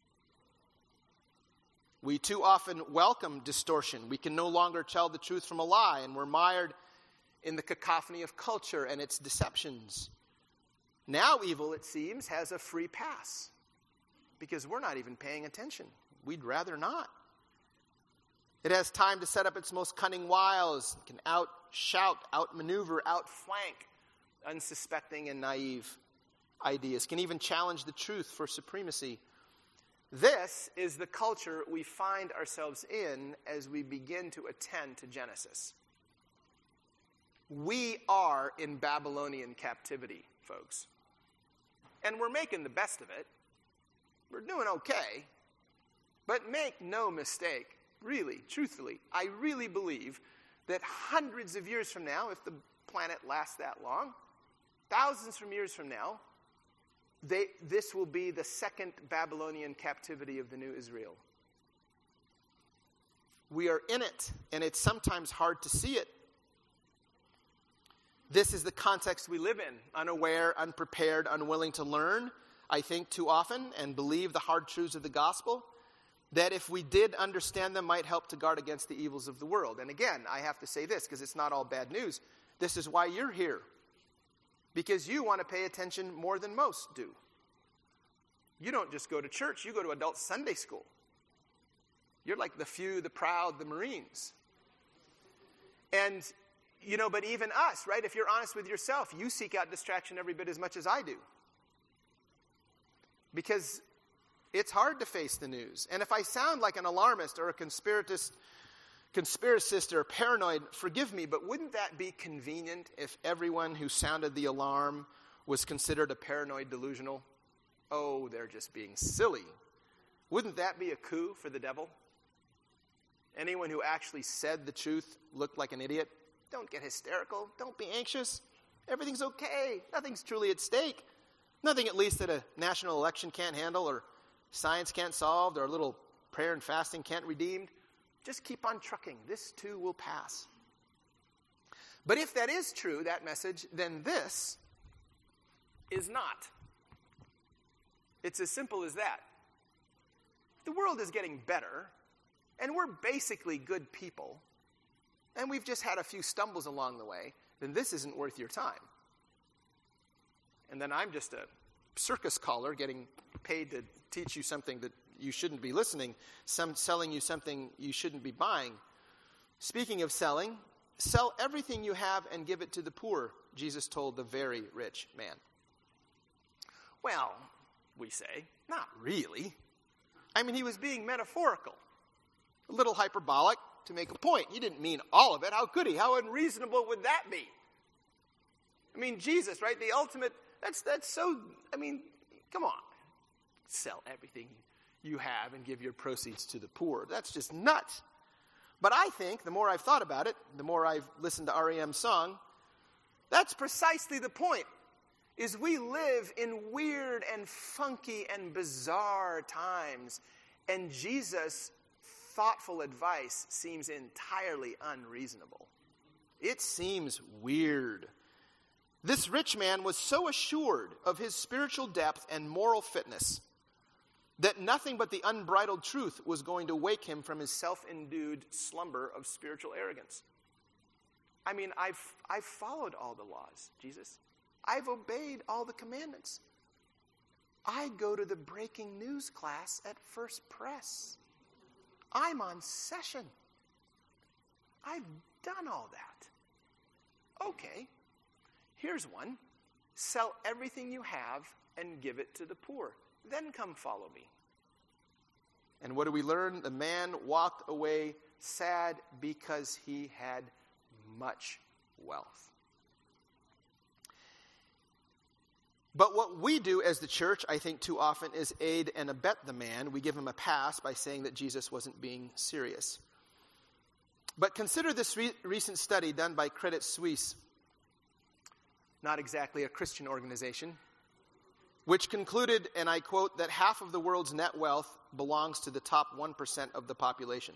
We too often welcome distortion. We can no longer tell the truth from a lie, and we're mired in the cacophony of culture and its deceptions. Now evil, it seems, has a free pass because we're not even paying attention. We'd rather not. It has time to set up its most cunning wiles. It can out-shout, out-maneuver, out-flank unsuspecting and naive ideas. It can even challenge the truth for supremacy. This is the culture we find ourselves in as we begin to attend to Genesis. We are in Babylonian captivity, folks. And we're making the best of it. We're doing okay. But make no mistake, really, truthfully, I really believe that hundreds of years from now, if the planet lasts that long, thousands of years from now, They, this will be the second Babylonian captivity of the new Israel. We are in it, and it's sometimes hard to see it. This is the context we live in, unaware, unprepared, unwilling to learn, I think, too often, and believe the hard truths of the gospel, that if we did understand them, might help to guard against the evils of the world. And again, I have to say this, because it's not all bad news. This is why you're here. Because you want to pay attention more than most do. You don't just go to church, you go to adult Sunday school. You're like the few, the proud, the Marines. And, you know, but even us, right? If you're honest with yourself, you seek out distraction every bit as much as I do. Because it's hard to face the news. And if I sound like an alarmist or a conspiratist, conspiracist or paranoid, forgive me, but wouldn't that be convenient if everyone who sounded the alarm was considered a paranoid delusional? Oh, they're just being silly. Wouldn't that be a coup for the devil? Anyone who actually said the truth looked like an idiot. Don't get hysterical. Don't be anxious. Everything's okay. Nothing's truly at stake. Nothing at least that a national election can't handle or science can't solve or a little prayer and fasting can't redeem. Just keep on trucking. This too will pass. But if that is true, that message, then this is not. It's as simple as that. The world is getting better, and we're basically good people, and we've just had a few stumbles along the way, then this isn't worth your time. And then I'm just a circus caller getting paid to teach you something that you shouldn't be listening, some selling you something you shouldn't be buying. Speaking of selling, sell everything you have and give it to the poor, Jesus told the very rich man. Well, we say, not really. I mean, he was being metaphorical, a little hyperbolic to make a point. He didn't mean all of it. How could he? How unreasonable would that be? I mean, Jesus, right? The ultimate, that's that's so, I mean, come on. Sell everything you have and give your proceeds to the poor. That's just nuts. But I think, the more I've thought about it, the more I've listened to R E M's song, that's precisely the point. is we live in weird and funky and bizarre times, and Jesus' thoughtful advice seems entirely unreasonable. It seems weird. This rich man was so assured of his spiritual depth and moral fitness that nothing but the unbridled truth was going to wake him from his self-induced slumber of spiritual arrogance. I mean, I've, I've followed all the laws, Jesus. I've obeyed all the commandments. I go to the breaking news class at First Press. I'm on session. I've done all that. Okay, here's one. Sell everything you have and give it to the poor. Then come follow me. And what do we learn? The man walked away sad because he had much wealth. But what we do as the church, I think too often, is aid and abet the man. We give him a pass by saying that Jesus wasn't being serious. But consider this re- recent study done by Credit Suisse. Not exactly a Christian organization. Which concluded, and I quote, that half of the world's net wealth belongs to the top one percent of the population.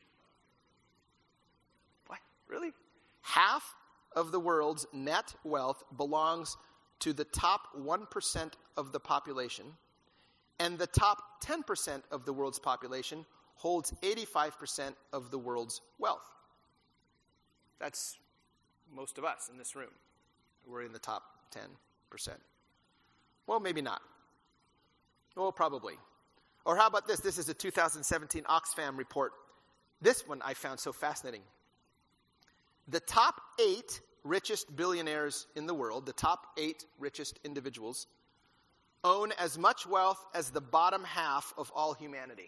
What? Really? Half of the world's net wealth belongs to the top one percent of the population, and the top ten percent of the world's population holds eighty-five percent of the world's wealth. That's most of us in this room. We're in the top ten percent. Well, maybe not. Well, probably. Or how about this? This is a two thousand seventeen Oxfam report. This one I found so fascinating. The top eight richest billionaires in the world, the top eight richest individuals, own as much wealth as the bottom half of all humanity.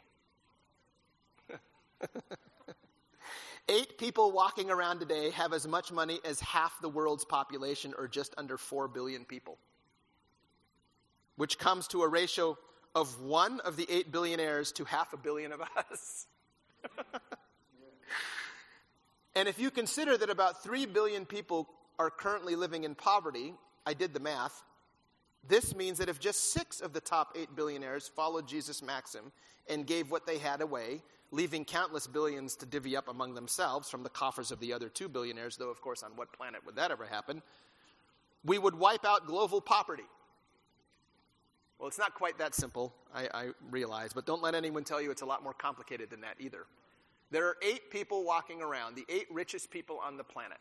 Eight people walking around today have as much money as half the world's population, or just under four billion people. Which comes to a ratio of one of the eight billionaires to half a billion of us. And if you consider that about three billion people are currently living in poverty, I did the math, this means that if just six of the top eight billionaires followed Jesus' maxim and gave what they had away, leaving countless billions to divvy up among themselves from the coffers of the other two billionaires, though of course on what planet would that ever happen, we would wipe out global poverty. Well, it's not quite that simple, I, I realize, but don't let anyone tell you it's a lot more complicated than that either. There are eight people walking around, the eight richest people on the planet,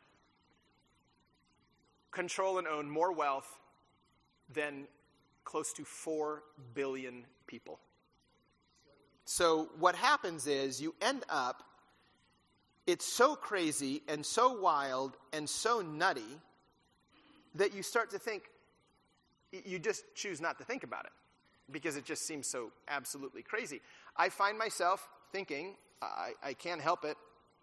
control and own more wealth than close to four billion people. So what happens is you end up, it's so crazy and so wild and so nutty that you start to think, you just choose not to think about it because it just seems so absolutely crazy. I find myself thinking, I, I can't help it,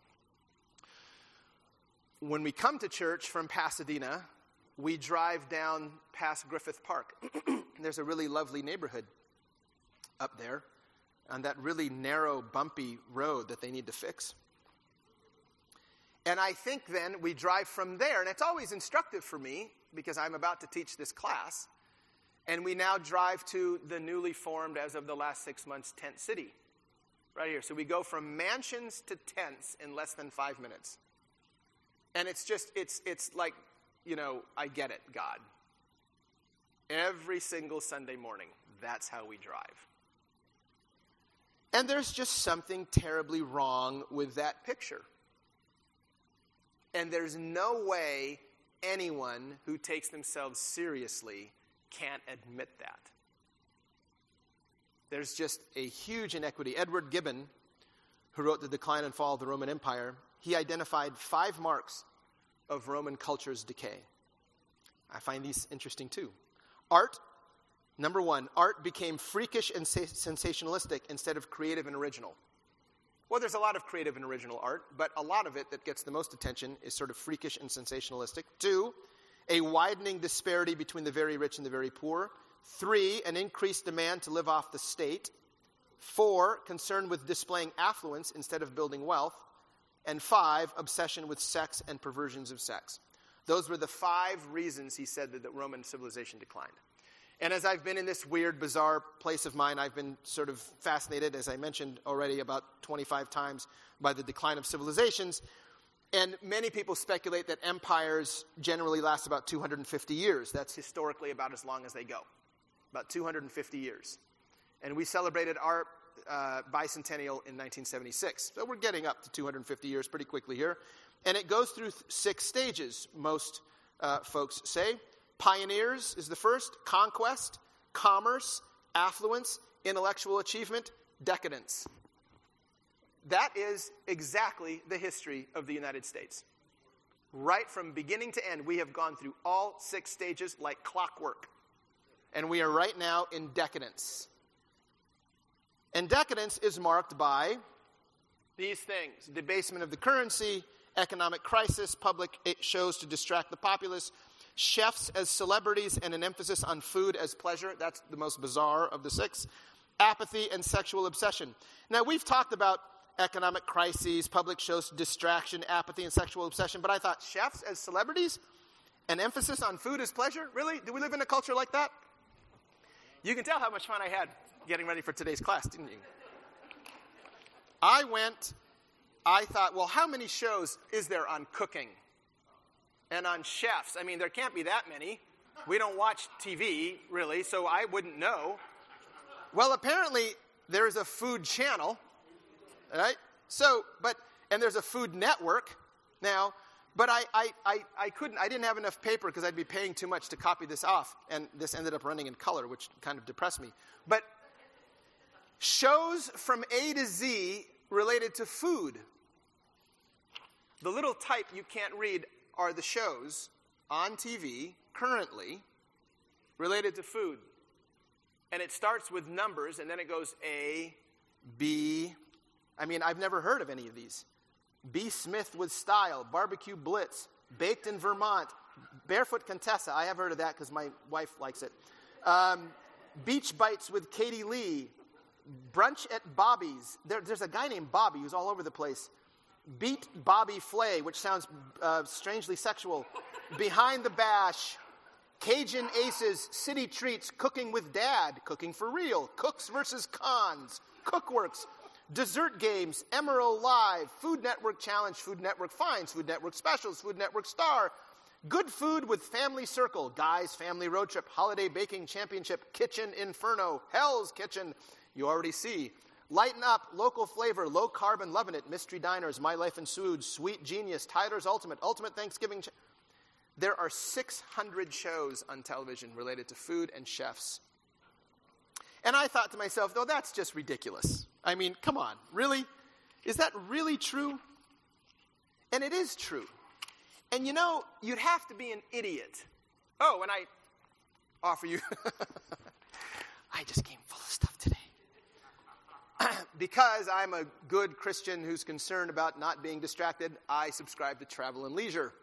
when we come to church from Pasadena, we drive down past Griffith Park. There's a really lovely neighborhood up there on that really narrow, bumpy road that they need to fix. And I think then we drive from there, and it's always instructive for me because I'm about to teach this class, and we now drive to the newly formed, as of the last six months, Tent City, right here. So we go from mansions to tents in less than five minutes. And it's just, it's it's like, you know, I get it, God. Every single Sunday morning, that's how we drive. And there's just something terribly wrong with that picture. And there's no way anyone who takes themselves seriously can't admit that. There's just a huge inequity. Edward Gibbon, who wrote The Decline and Fall of the Roman Empire, he identified five marks of Roman culture's decay. I find these interesting too. Art, number one, art became freakish and sensationalistic instead of creative and original. Well, there's a lot of creative and original art, but a lot of it that gets the most attention is sort of freakish and sensationalistic. Two, a widening disparity between the very rich and the very poor. Three, an increased demand to live off the state. Four, concern with displaying affluence instead of building wealth. And five, obsession with sex and perversions of sex. Those were the five reasons he said that the Roman civilization declined. And as I've been in this weird, bizarre place of mind, I've been sort of fascinated, as I mentioned already about twenty-five times, by the decline of civilizations. And many people speculate that empires generally last about two hundred fifty years. That's historically about as long as they go, about two hundred fifty years. And we celebrated our uh, bicentennial in nineteen seventy-six. So we're getting up to two hundred fifty years pretty quickly here. And it goes through th- six stages, most uh, folks say. Pioneers is the first, conquest, commerce, affluence, intellectual achievement, decadence. That is exactly the history of the United States. Right from beginning to end, we have gone through all six stages like clockwork. And we are right now in decadence. And decadence is marked by these things: debasement of the currency, economic crisis, public shows to distract the populace, chefs as celebrities, and an emphasis on food as pleasure. That's the most bizarre of the six. Apathy and sexual obsession. Now, we've talked about economic crises, public shows, distraction, apathy, and sexual obsession, but I thought chefs as celebrities, an emphasis on food as pleasure? Really? Do we live in a culture like that? You can tell how much fun I had getting ready for today's class, didn't you? I went, I thought, well, how many shows is there on cooking and on chefs? I mean, there can't be that many. We don't watch T V, really, so I wouldn't know. Well, apparently, there's a food channel, right? So, but, and there's a food network now, but I, I, I, I couldn't, I didn't have enough paper because I'd be paying too much to copy this off, and this ended up running in color, which kind of depressed me. But shows from A to Z related to food. The little type you can't read are the shows on T V currently related to food. And it starts with numbers, and then it goes A, B. I mean, I've never heard of any of these. B. Smith with Style, Barbecue Blitz, Baked in Vermont, Barefoot Contessa. I have heard of that because my wife likes it. Um, Beach Bites with Katie Lee, Brunch at Bobby's. There, there's a guy named Bobby who's all over the place. Beat Bobby Flay, which sounds uh, strangely sexual. Behind the Bash, Cajun Aces, City Treats, Cooking with Dad, Cooking for Real, Cooks versus Cons, Cookworks, Dessert Games, Emerald Live, Food Network Challenge, Food Network Finds, Food Network Specials, Food Network Star, Good Food with Family Circle, Guys Family Road Trip, Holiday Baking Championship, Kitchen Inferno, Hell's Kitchen, you already see. Lighten Up, Local Flavor, Low Carbon, Lovin' It, Mystery Diners, My Life in Food, Sweet Genius, Tyler's Ultimate, Ultimate Thanksgiving. Ch- there are six hundred shows on television related to food and chefs. And I thought to myself, though, that's just ridiculous. I mean, come on, really? Is that really true? And it is true. And you know, you'd have to be an idiot. Oh, and I offer you, I just came full of stuff today. Because I'm a good Christian who's concerned about not being distracted, I subscribe to Travel and Leisure.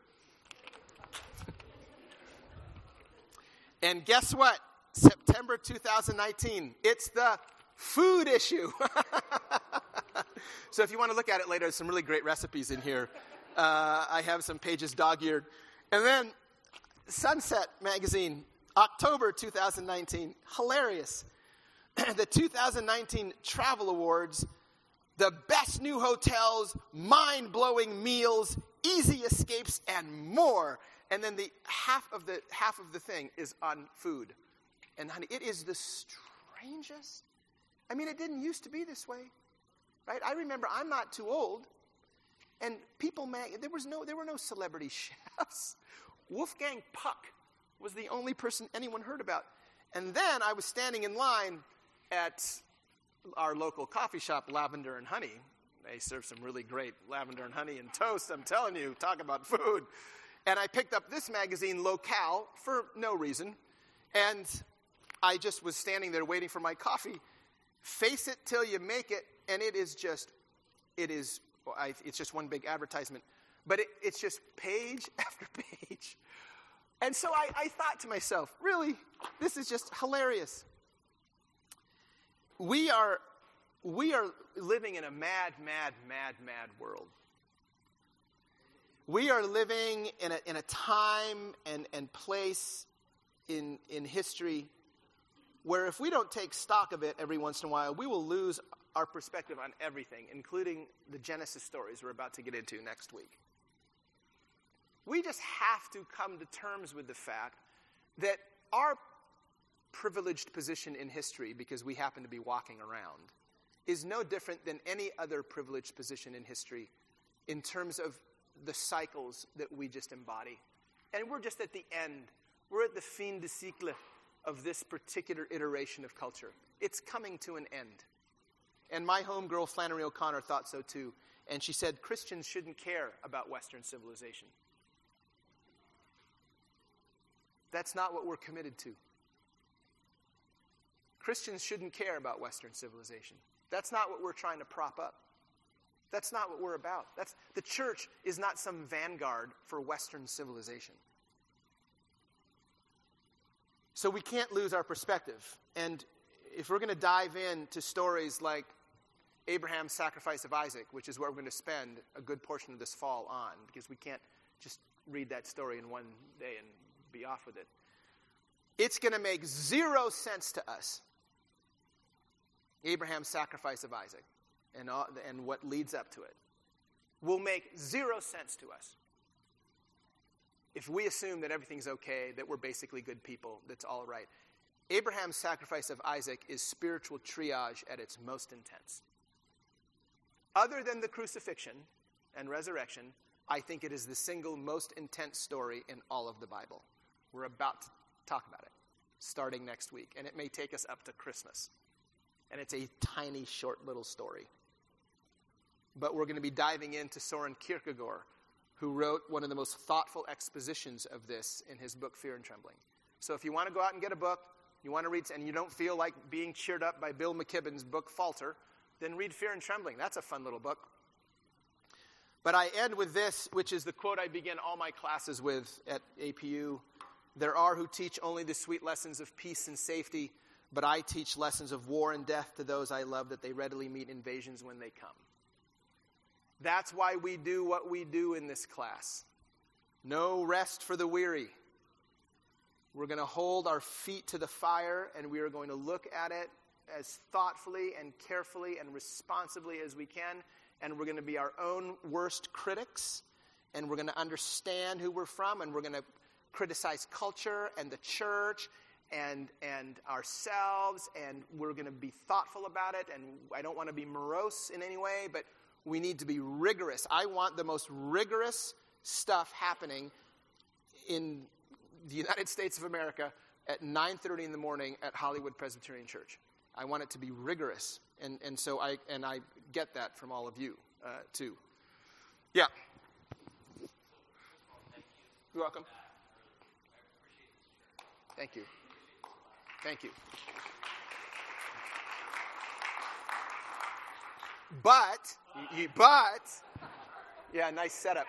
And guess what? September two thousand nineteen, it's the food issue. So if you want to look at it later, there's some really great recipes in here. Uh, I have some pages dog-eared. And then Sunset Magazine, October two thousand nineteen, hilarious. The two thousand nineteen Travel Awards, the best new hotels, mind-blowing meals, easy escapes, and more. And then the half of the half of the thing is on food. And honey, it is the strangest. I mean, it didn't used to be this way, right? I remember, I'm not too old, and People Mag, there was no, there were no celebrity chefs. Wolfgang Puck was the only person anyone heard about. And then I was standing in line at our local coffee shop, Lavender and Honey. They serve some really great lavender and honey and toast. I'm telling you, talk about food. And I picked up this magazine, Locale, for no reason. And I just was standing there waiting for my coffee. Face it till you make it, and it is just, it is, I, it's just one big advertisement. But it, it's just page after page. And so I, I thought to myself, really, this is just hilarious. We are, we are living in a mad, mad, mad, mad world. We are living in a, in a time and, and place in, in history where if we don't take stock of it every once in a while, we will lose our perspective on everything, including the Genesis stories we're about to get into next week. We just have to come to terms with the fact that our privileged position in history, because we happen to be walking around, is no different than any other privileged position in history in terms of the cycles that we just embody. And we're just at the end. We're at the fin de cycle of this particular iteration of culture. It's coming to an end. And my homegirl, Flannery O'Connor, thought so too. And she said, Christians shouldn't care about Western civilization. That's not what we're committed to. Christians shouldn't care about Western civilization. That's not what we're trying to prop up. That's not what we're about. That's, the church is not some vanguard for Western civilization. So we can't lose our perspective. And if we're going to dive into stories like Abraham's sacrifice of Isaac, which is where we're going to spend a good portion of this fall on, because we can't just read that story in one day and be off with it. It's going to make zero sense to us, Abraham's sacrifice of Isaac and, all, and what leads up to it will make zero sense to us if we assume that everything's okay, that we're basically good people, that's all right. Abraham's sacrifice of Isaac is spiritual triage at its most intense. Other than the crucifixion and resurrection, I think it is the single most intense story in all of the Bible. We're about to talk about it, starting next week. And it may take us up to Christmas. And it's a tiny, short little story. But we're going to be diving into Soren Kierkegaard, who wrote one of the most thoughtful expositions of this in his book, Fear and Trembling. So if you want to go out and get a book, you want to read, and you don't feel like being cheered up by Bill McKibben's book, Falter, then read Fear and Trembling. That's a fun little book. But I end with this, which is the quote I begin all my classes with at A P U. There are who teach only the sweet lessons of peace and safety, but I teach lessons of war and death to those I love, that they readily meet invasions when they come. That's why we do what we do in this class. No rest for the weary. We're going to hold our feet to the fire, and we are going to look at it as thoughtfully and carefully and responsibly as we can. And we're going to be our own worst critics, and we're going to understand who we're from, and we're going to criticize culture and the church and and ourselves, and we're going to be thoughtful about it. And I don't want to be morose in any way, but we need to be rigorous. I want the most rigorous stuff happening in the United States of America at nine thirty in the morning at Hollywood Presbyterian Church. I want it to be rigorous, and, and so I and I get that from all of you uh, too. Yeah. You're welcome. Thank you. Thank you. But, you, but, yeah, nice setup.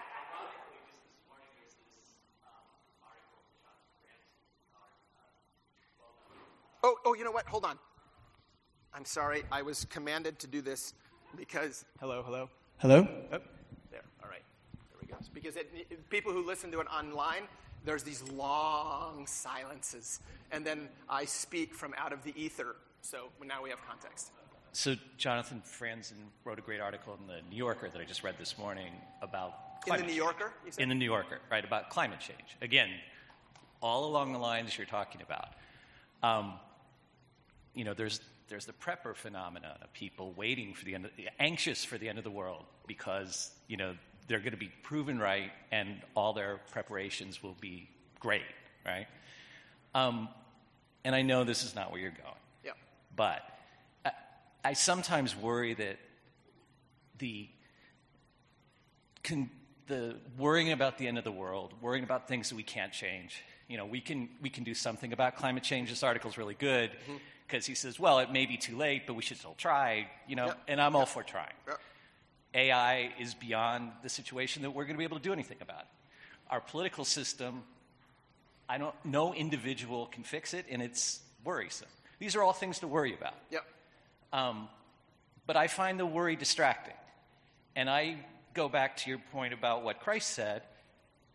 Oh, oh, you know what? Hold on. I'm sorry. I was commanded to do this because... Hello, hello. Hello? Oh, there. All right. There we go. Because it, people who listen to it online, there's these long silences. And then I speak from out of the ether. So now we have context. So Jonathan Franzen wrote a great article in the New Yorker that I just read this morning about climate In the New Yorker, you said? In the New Yorker, right, about climate change. Again, all along the lines you're talking about. Um, you know, there's there's the prepper phenomenon of people waiting for the end, of, anxious for the end of the world because, you know, they're going to be proven right and all their preparations will be great, right? Um, and I know this is not where you're going. Yeah. But I, I sometimes worry that the con, the worrying about the end of the world, worrying about things that we can't change. You know, we can we can do something about climate change. This article's really good because mm-hmm. he says, well, it may be too late, but we should still try. You know, yep. and I'm yep. all for trying. Yep. A I is beyond the situation that we're going to be able to do anything about. Our political system, I don't. No individual can fix it, and it's worrisome. These are all things to worry about. Yep. Um, but I find the worry distracting, and I go back to your point about what Christ said.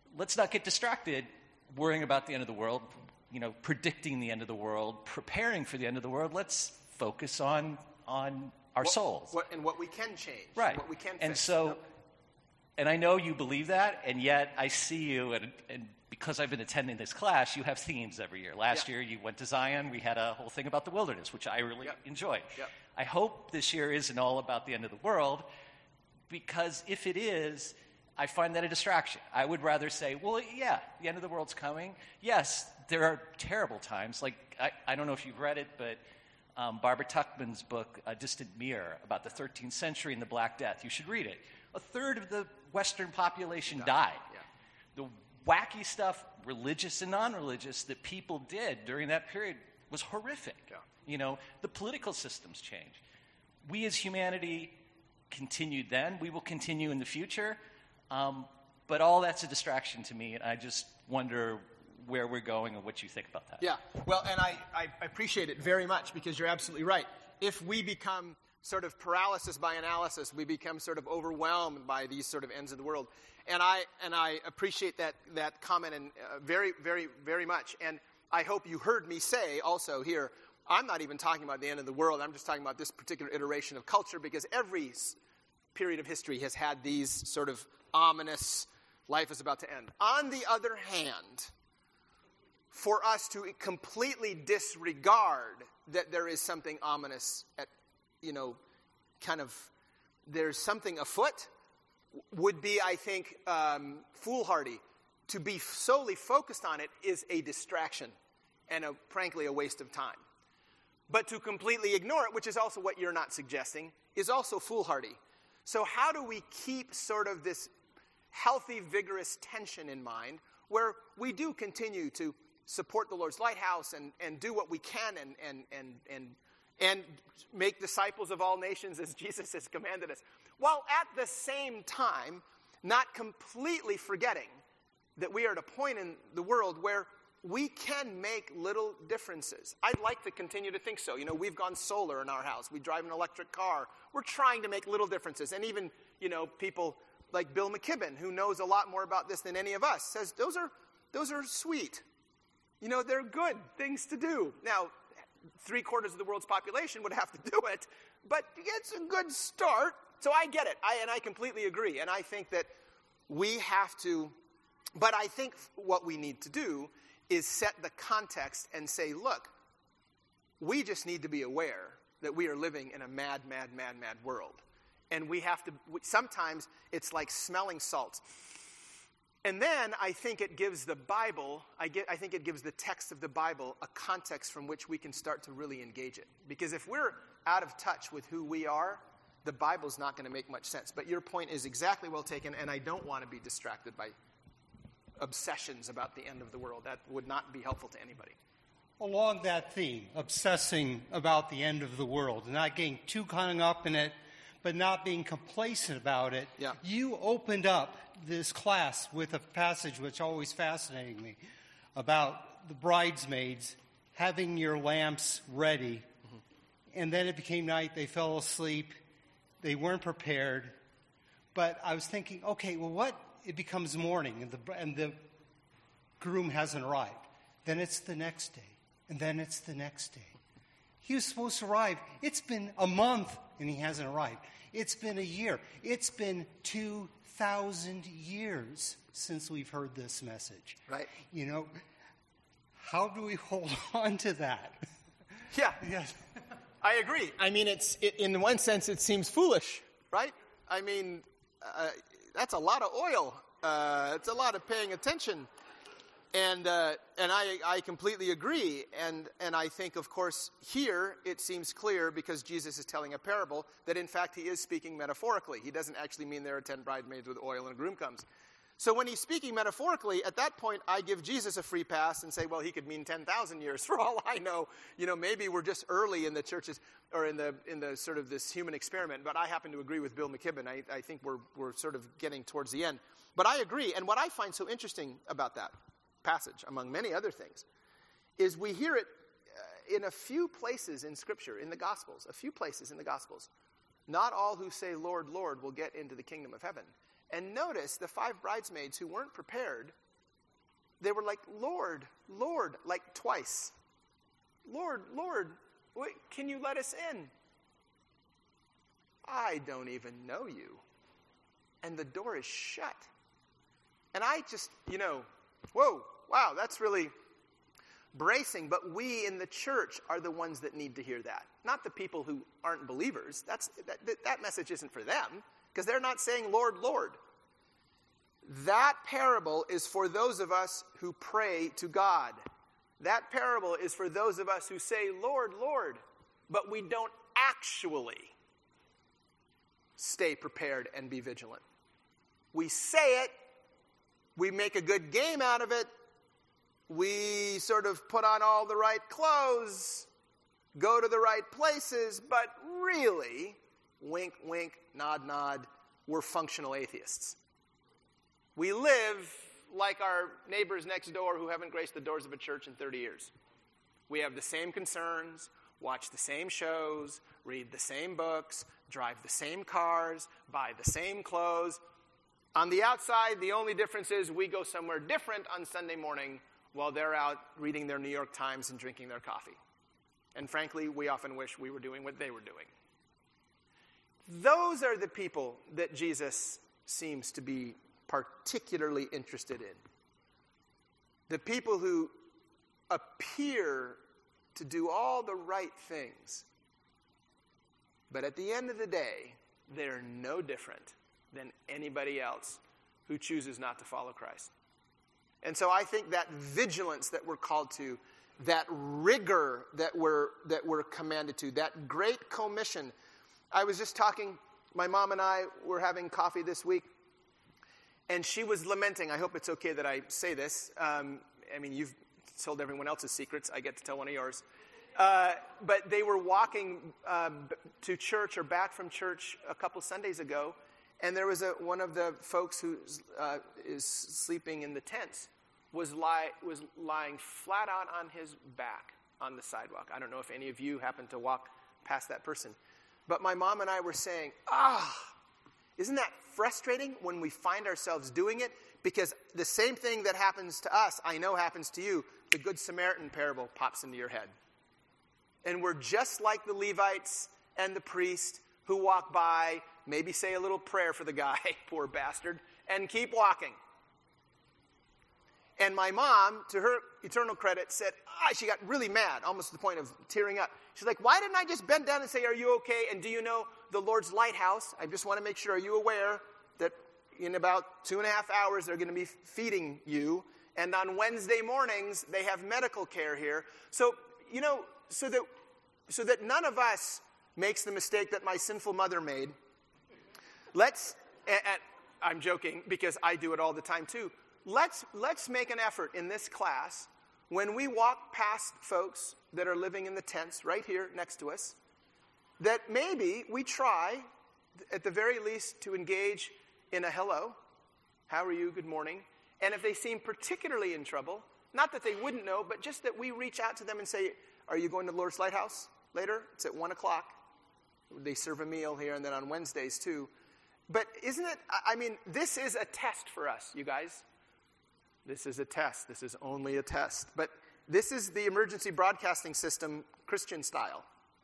let's not get distracted worrying about the end of the world, you know, predicting the end of the world, preparing for the end of the world. Let's focus on on our what, souls. What, and what we can change. Right. What we can fix. And so, Yep. and I know you believe that, and yet I see you, and, and because I've been attending this class, you have themes every year. Last Yeah. year you went to Zion. We had a whole thing about the wilderness, which I really Yep. enjoyed. Yep. I hope this year isn't all about the end of the world, because if it is, I find that a distraction. I would rather say, well, yeah, the end of the world's coming. Yes, there are terrible times. Like, I, I don't know if you've read it, but um, Barbara Tuchman's book, A Distant Mirror, about the thirteenth century and the Black Death, you should read it. A third of the Western population died. Yeah. The wacky stuff, religious and non-religious, that people did during that period was horrific. Yeah. You know, the political systems changed. We as humanity continued then. We will continue in the future. Um, but all that's a distraction to me, and I just wonder where we're going and what you think about that. Yeah, well, and I, I appreciate it very much, because you're absolutely right. If we become sort of paralysis by analysis, we become sort of overwhelmed by these sort of ends of the world. And I and I appreciate that that comment and uh, very, very, very much. And I hope you heard me say also here, I'm not even talking about the end of the world. I'm just talking about this particular iteration of culture, because every period of history has had these sort of ominous, life is about to end. On the other hand, for us to completely disregard that there is something ominous at, you know, kind of, there's something afoot, would be, I think, um, foolhardy. To be solely focused on it is a distraction and, a, frankly, a waste of time. But to completely ignore it, which is also what you're not suggesting, is also foolhardy. So how do we keep sort of this healthy, vigorous tension in mind, where we do continue to support the Lord's Lighthouse and, and do what we can and, and, and, and, and make disciples of all nations as Jesus has commanded us, while at the same time not completely forgetting that we are at a point in the world where we can make little differences. I'd like to continue to think so. You know, we've gone solar in our house. We drive an electric car. We're trying to make little differences. And even, you know, people like Bill McKibben, who knows a lot more about this than any of us, says those are those are sweet. You know, they're good things to do. Now, three quarters of the world's population would have to do it, but it's a good start. So I get it, I, and I completely agree. And I think that we have to, but I think what we need to do is set the context and say, look, we just need to be aware that we are living in a mad, mad, mad, mad world. And we have to, sometimes it's like smelling salts. And then I think it gives the Bible, I, get, I think it gives the text of the Bible a context from which we can start to really engage it. Because if we're out of touch with who we are, the Bible's not going to make much sense. But your point is exactly well taken, and I don't want to be distracted by obsessions about the end of the world. That would not be helpful to anybody. Along that theme, obsessing about the end of the world, and not getting too hung up in it, but not being complacent about it, yeah. You opened up this class with a passage which always fascinated me about the bridesmaids having your lamps ready, mm-hmm. and then it became night, they fell asleep, they weren't prepared. But I was thinking, okay, well, what? It becomes morning, and the, and the groom hasn't arrived. Then it's the next day, and then it's the next day. He was supposed to arrive. It's been a month, and he hasn't arrived. It's been a year. It's been two thousand years since we've heard this message. Right. You know, how do we hold on to that? Yeah. Yes. I agree. I mean, it's it, in one sense, it seems foolish, right? I mean, uh, that's a lot of oil. Uh, it's a lot of paying attention. And uh, and I, I completely agree. And, and I think, of course, here it seems clear, because Jesus is telling a parable, that in fact he is speaking metaphorically. He doesn't actually mean there are ten bridesmaids with oil and a groom comes. So when he's speaking metaphorically, at that point I give Jesus a free pass and say, well, he could mean ten thousand years for all I know. You know, maybe we're just early in the churches, or in the in the sort of this human experiment. But I happen to agree with Bill McKibben. I, I think we're we're sort of getting towards the end. But I agree. And what I find so interesting about that passage, among many other things, is we hear it uh, in a few places in Scripture, in the Gospels, a few places in the Gospels. Not all who say, Lord, Lord, will get into the kingdom of heaven. And notice the five bridesmaids who weren't prepared, they were like, Lord, Lord, like twice. Lord, Lord, wait, can you let us in? I don't even know you. And the door is shut. And I just, you know, whoa, wow, that's really bracing. But we in the church are the ones that need to hear that. Not the people who aren't believers. That's, that, that message isn't for them, because they're not saying, Lord, Lord. That parable is for those of us who pray to God. That parable is for those of us who say, Lord, Lord, but we don't actually stay prepared and be vigilant. We say it, we make a good game out of it, we sort of put on all the right clothes, go to the right places, but really, wink, wink, nod, nod, we're functional atheists. We live like our neighbors next door who haven't graced the doors of a church in thirty years. We have the same concerns, watch the same shows, read the same books, drive the same cars, buy the same clothes. On the outside, the only difference is we go somewhere different on Sunday morning while they're out reading their New York Times and drinking their coffee. And frankly, we often wish we were doing what they were doing. Those are the people that Jesus seems to be particularly interested in. The people who appear to do all the right things, but at the end of the day, they're no different than anybody else who chooses not to follow Christ. And so I think that vigilance that we're called to, that rigor that we're that we're commanded to, that great commission. I was just talking, my mom and I were having coffee this week, and she was lamenting. I hope it's okay that I say this. Um, I mean, you've told everyone else's secrets. I get to tell one of yours. Uh, but they were walking uh, to church or back from church a couple Sundays ago, and there was a, one of the folks who uh, is sleeping in the tents was, lie, was lying flat out on his back on the sidewalk. I don't know if any of you happened to walk past that person. But my mom and I were saying, ah, isn't that frustrating when we find ourselves doing it? Because the same thing that happens to us, I know happens to you. The Good Samaritan parable pops into your head. And we're just like the Levites and the priest who walk by, maybe say a little prayer for the guy, poor bastard, and keep walking. And my mom, to her eternal credit, said, ah, she got really mad, almost to the point of tearing up. She's like, why didn't I just bend down and say, are you okay? And do you know the Lord's lighthouse? I just want to make sure, are you aware that in about two and a half hours they're going to be feeding you? And on Wednesday mornings, they have medical care here. So, you know, so that so that none of us makes the mistake that my sinful mother made, let's, and, and I'm joking because I do it all the time too, let's, let's make an effort in this class when we walk past folks that are living in the tents right here next to us, that maybe we try, at the very least, to engage in a hello, how are you, good morning, and if they seem particularly in trouble, not that they wouldn't know, but just that we reach out to them and say, are you going to Lord's Lighthouse later? It's at one o'clock. They serve a meal here, and then on Wednesdays too. But isn't it, I mean, this is a test for us, you guys. This is a test. This is only a test. But this is the emergency broadcasting system Christian style.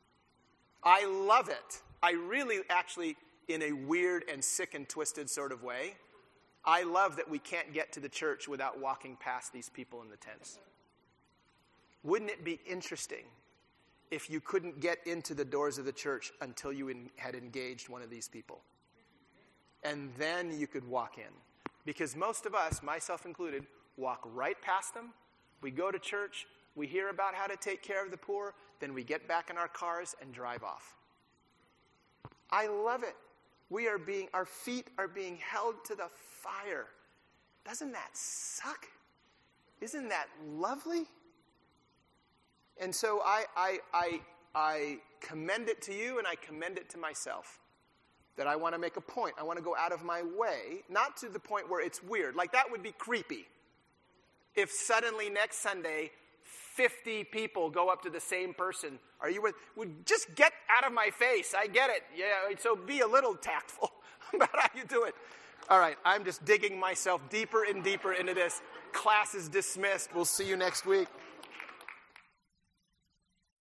I love it. I really actually, in a weird and sick and twisted sort of way, I love that we can't get to the church without walking past these people in the tents. Wouldn't it be interesting if you couldn't get into the doors of the church until you in, had engaged one of these people? And then you could walk in. Because most of us, myself included, walk right past them. We go to church, we hear about how to take care of the poor, then we get back in our cars and drive off. I love it. We are being, our feet are being held to the fire. Doesn't that suck? Isn't that lovely? And so I, I, I, I commend it to you and I commend it to myself. That I want to make a point. I want to go out of my way, not to the point where it's weird. Like, that would be creepy. If suddenly next Sunday, fifty people go up to the same person. Are you with? Would just get out of my face. I get it. Yeah, so be a little tactful about how you do it. All right, I'm just digging myself deeper and deeper into this. Class is dismissed. We'll see you next week.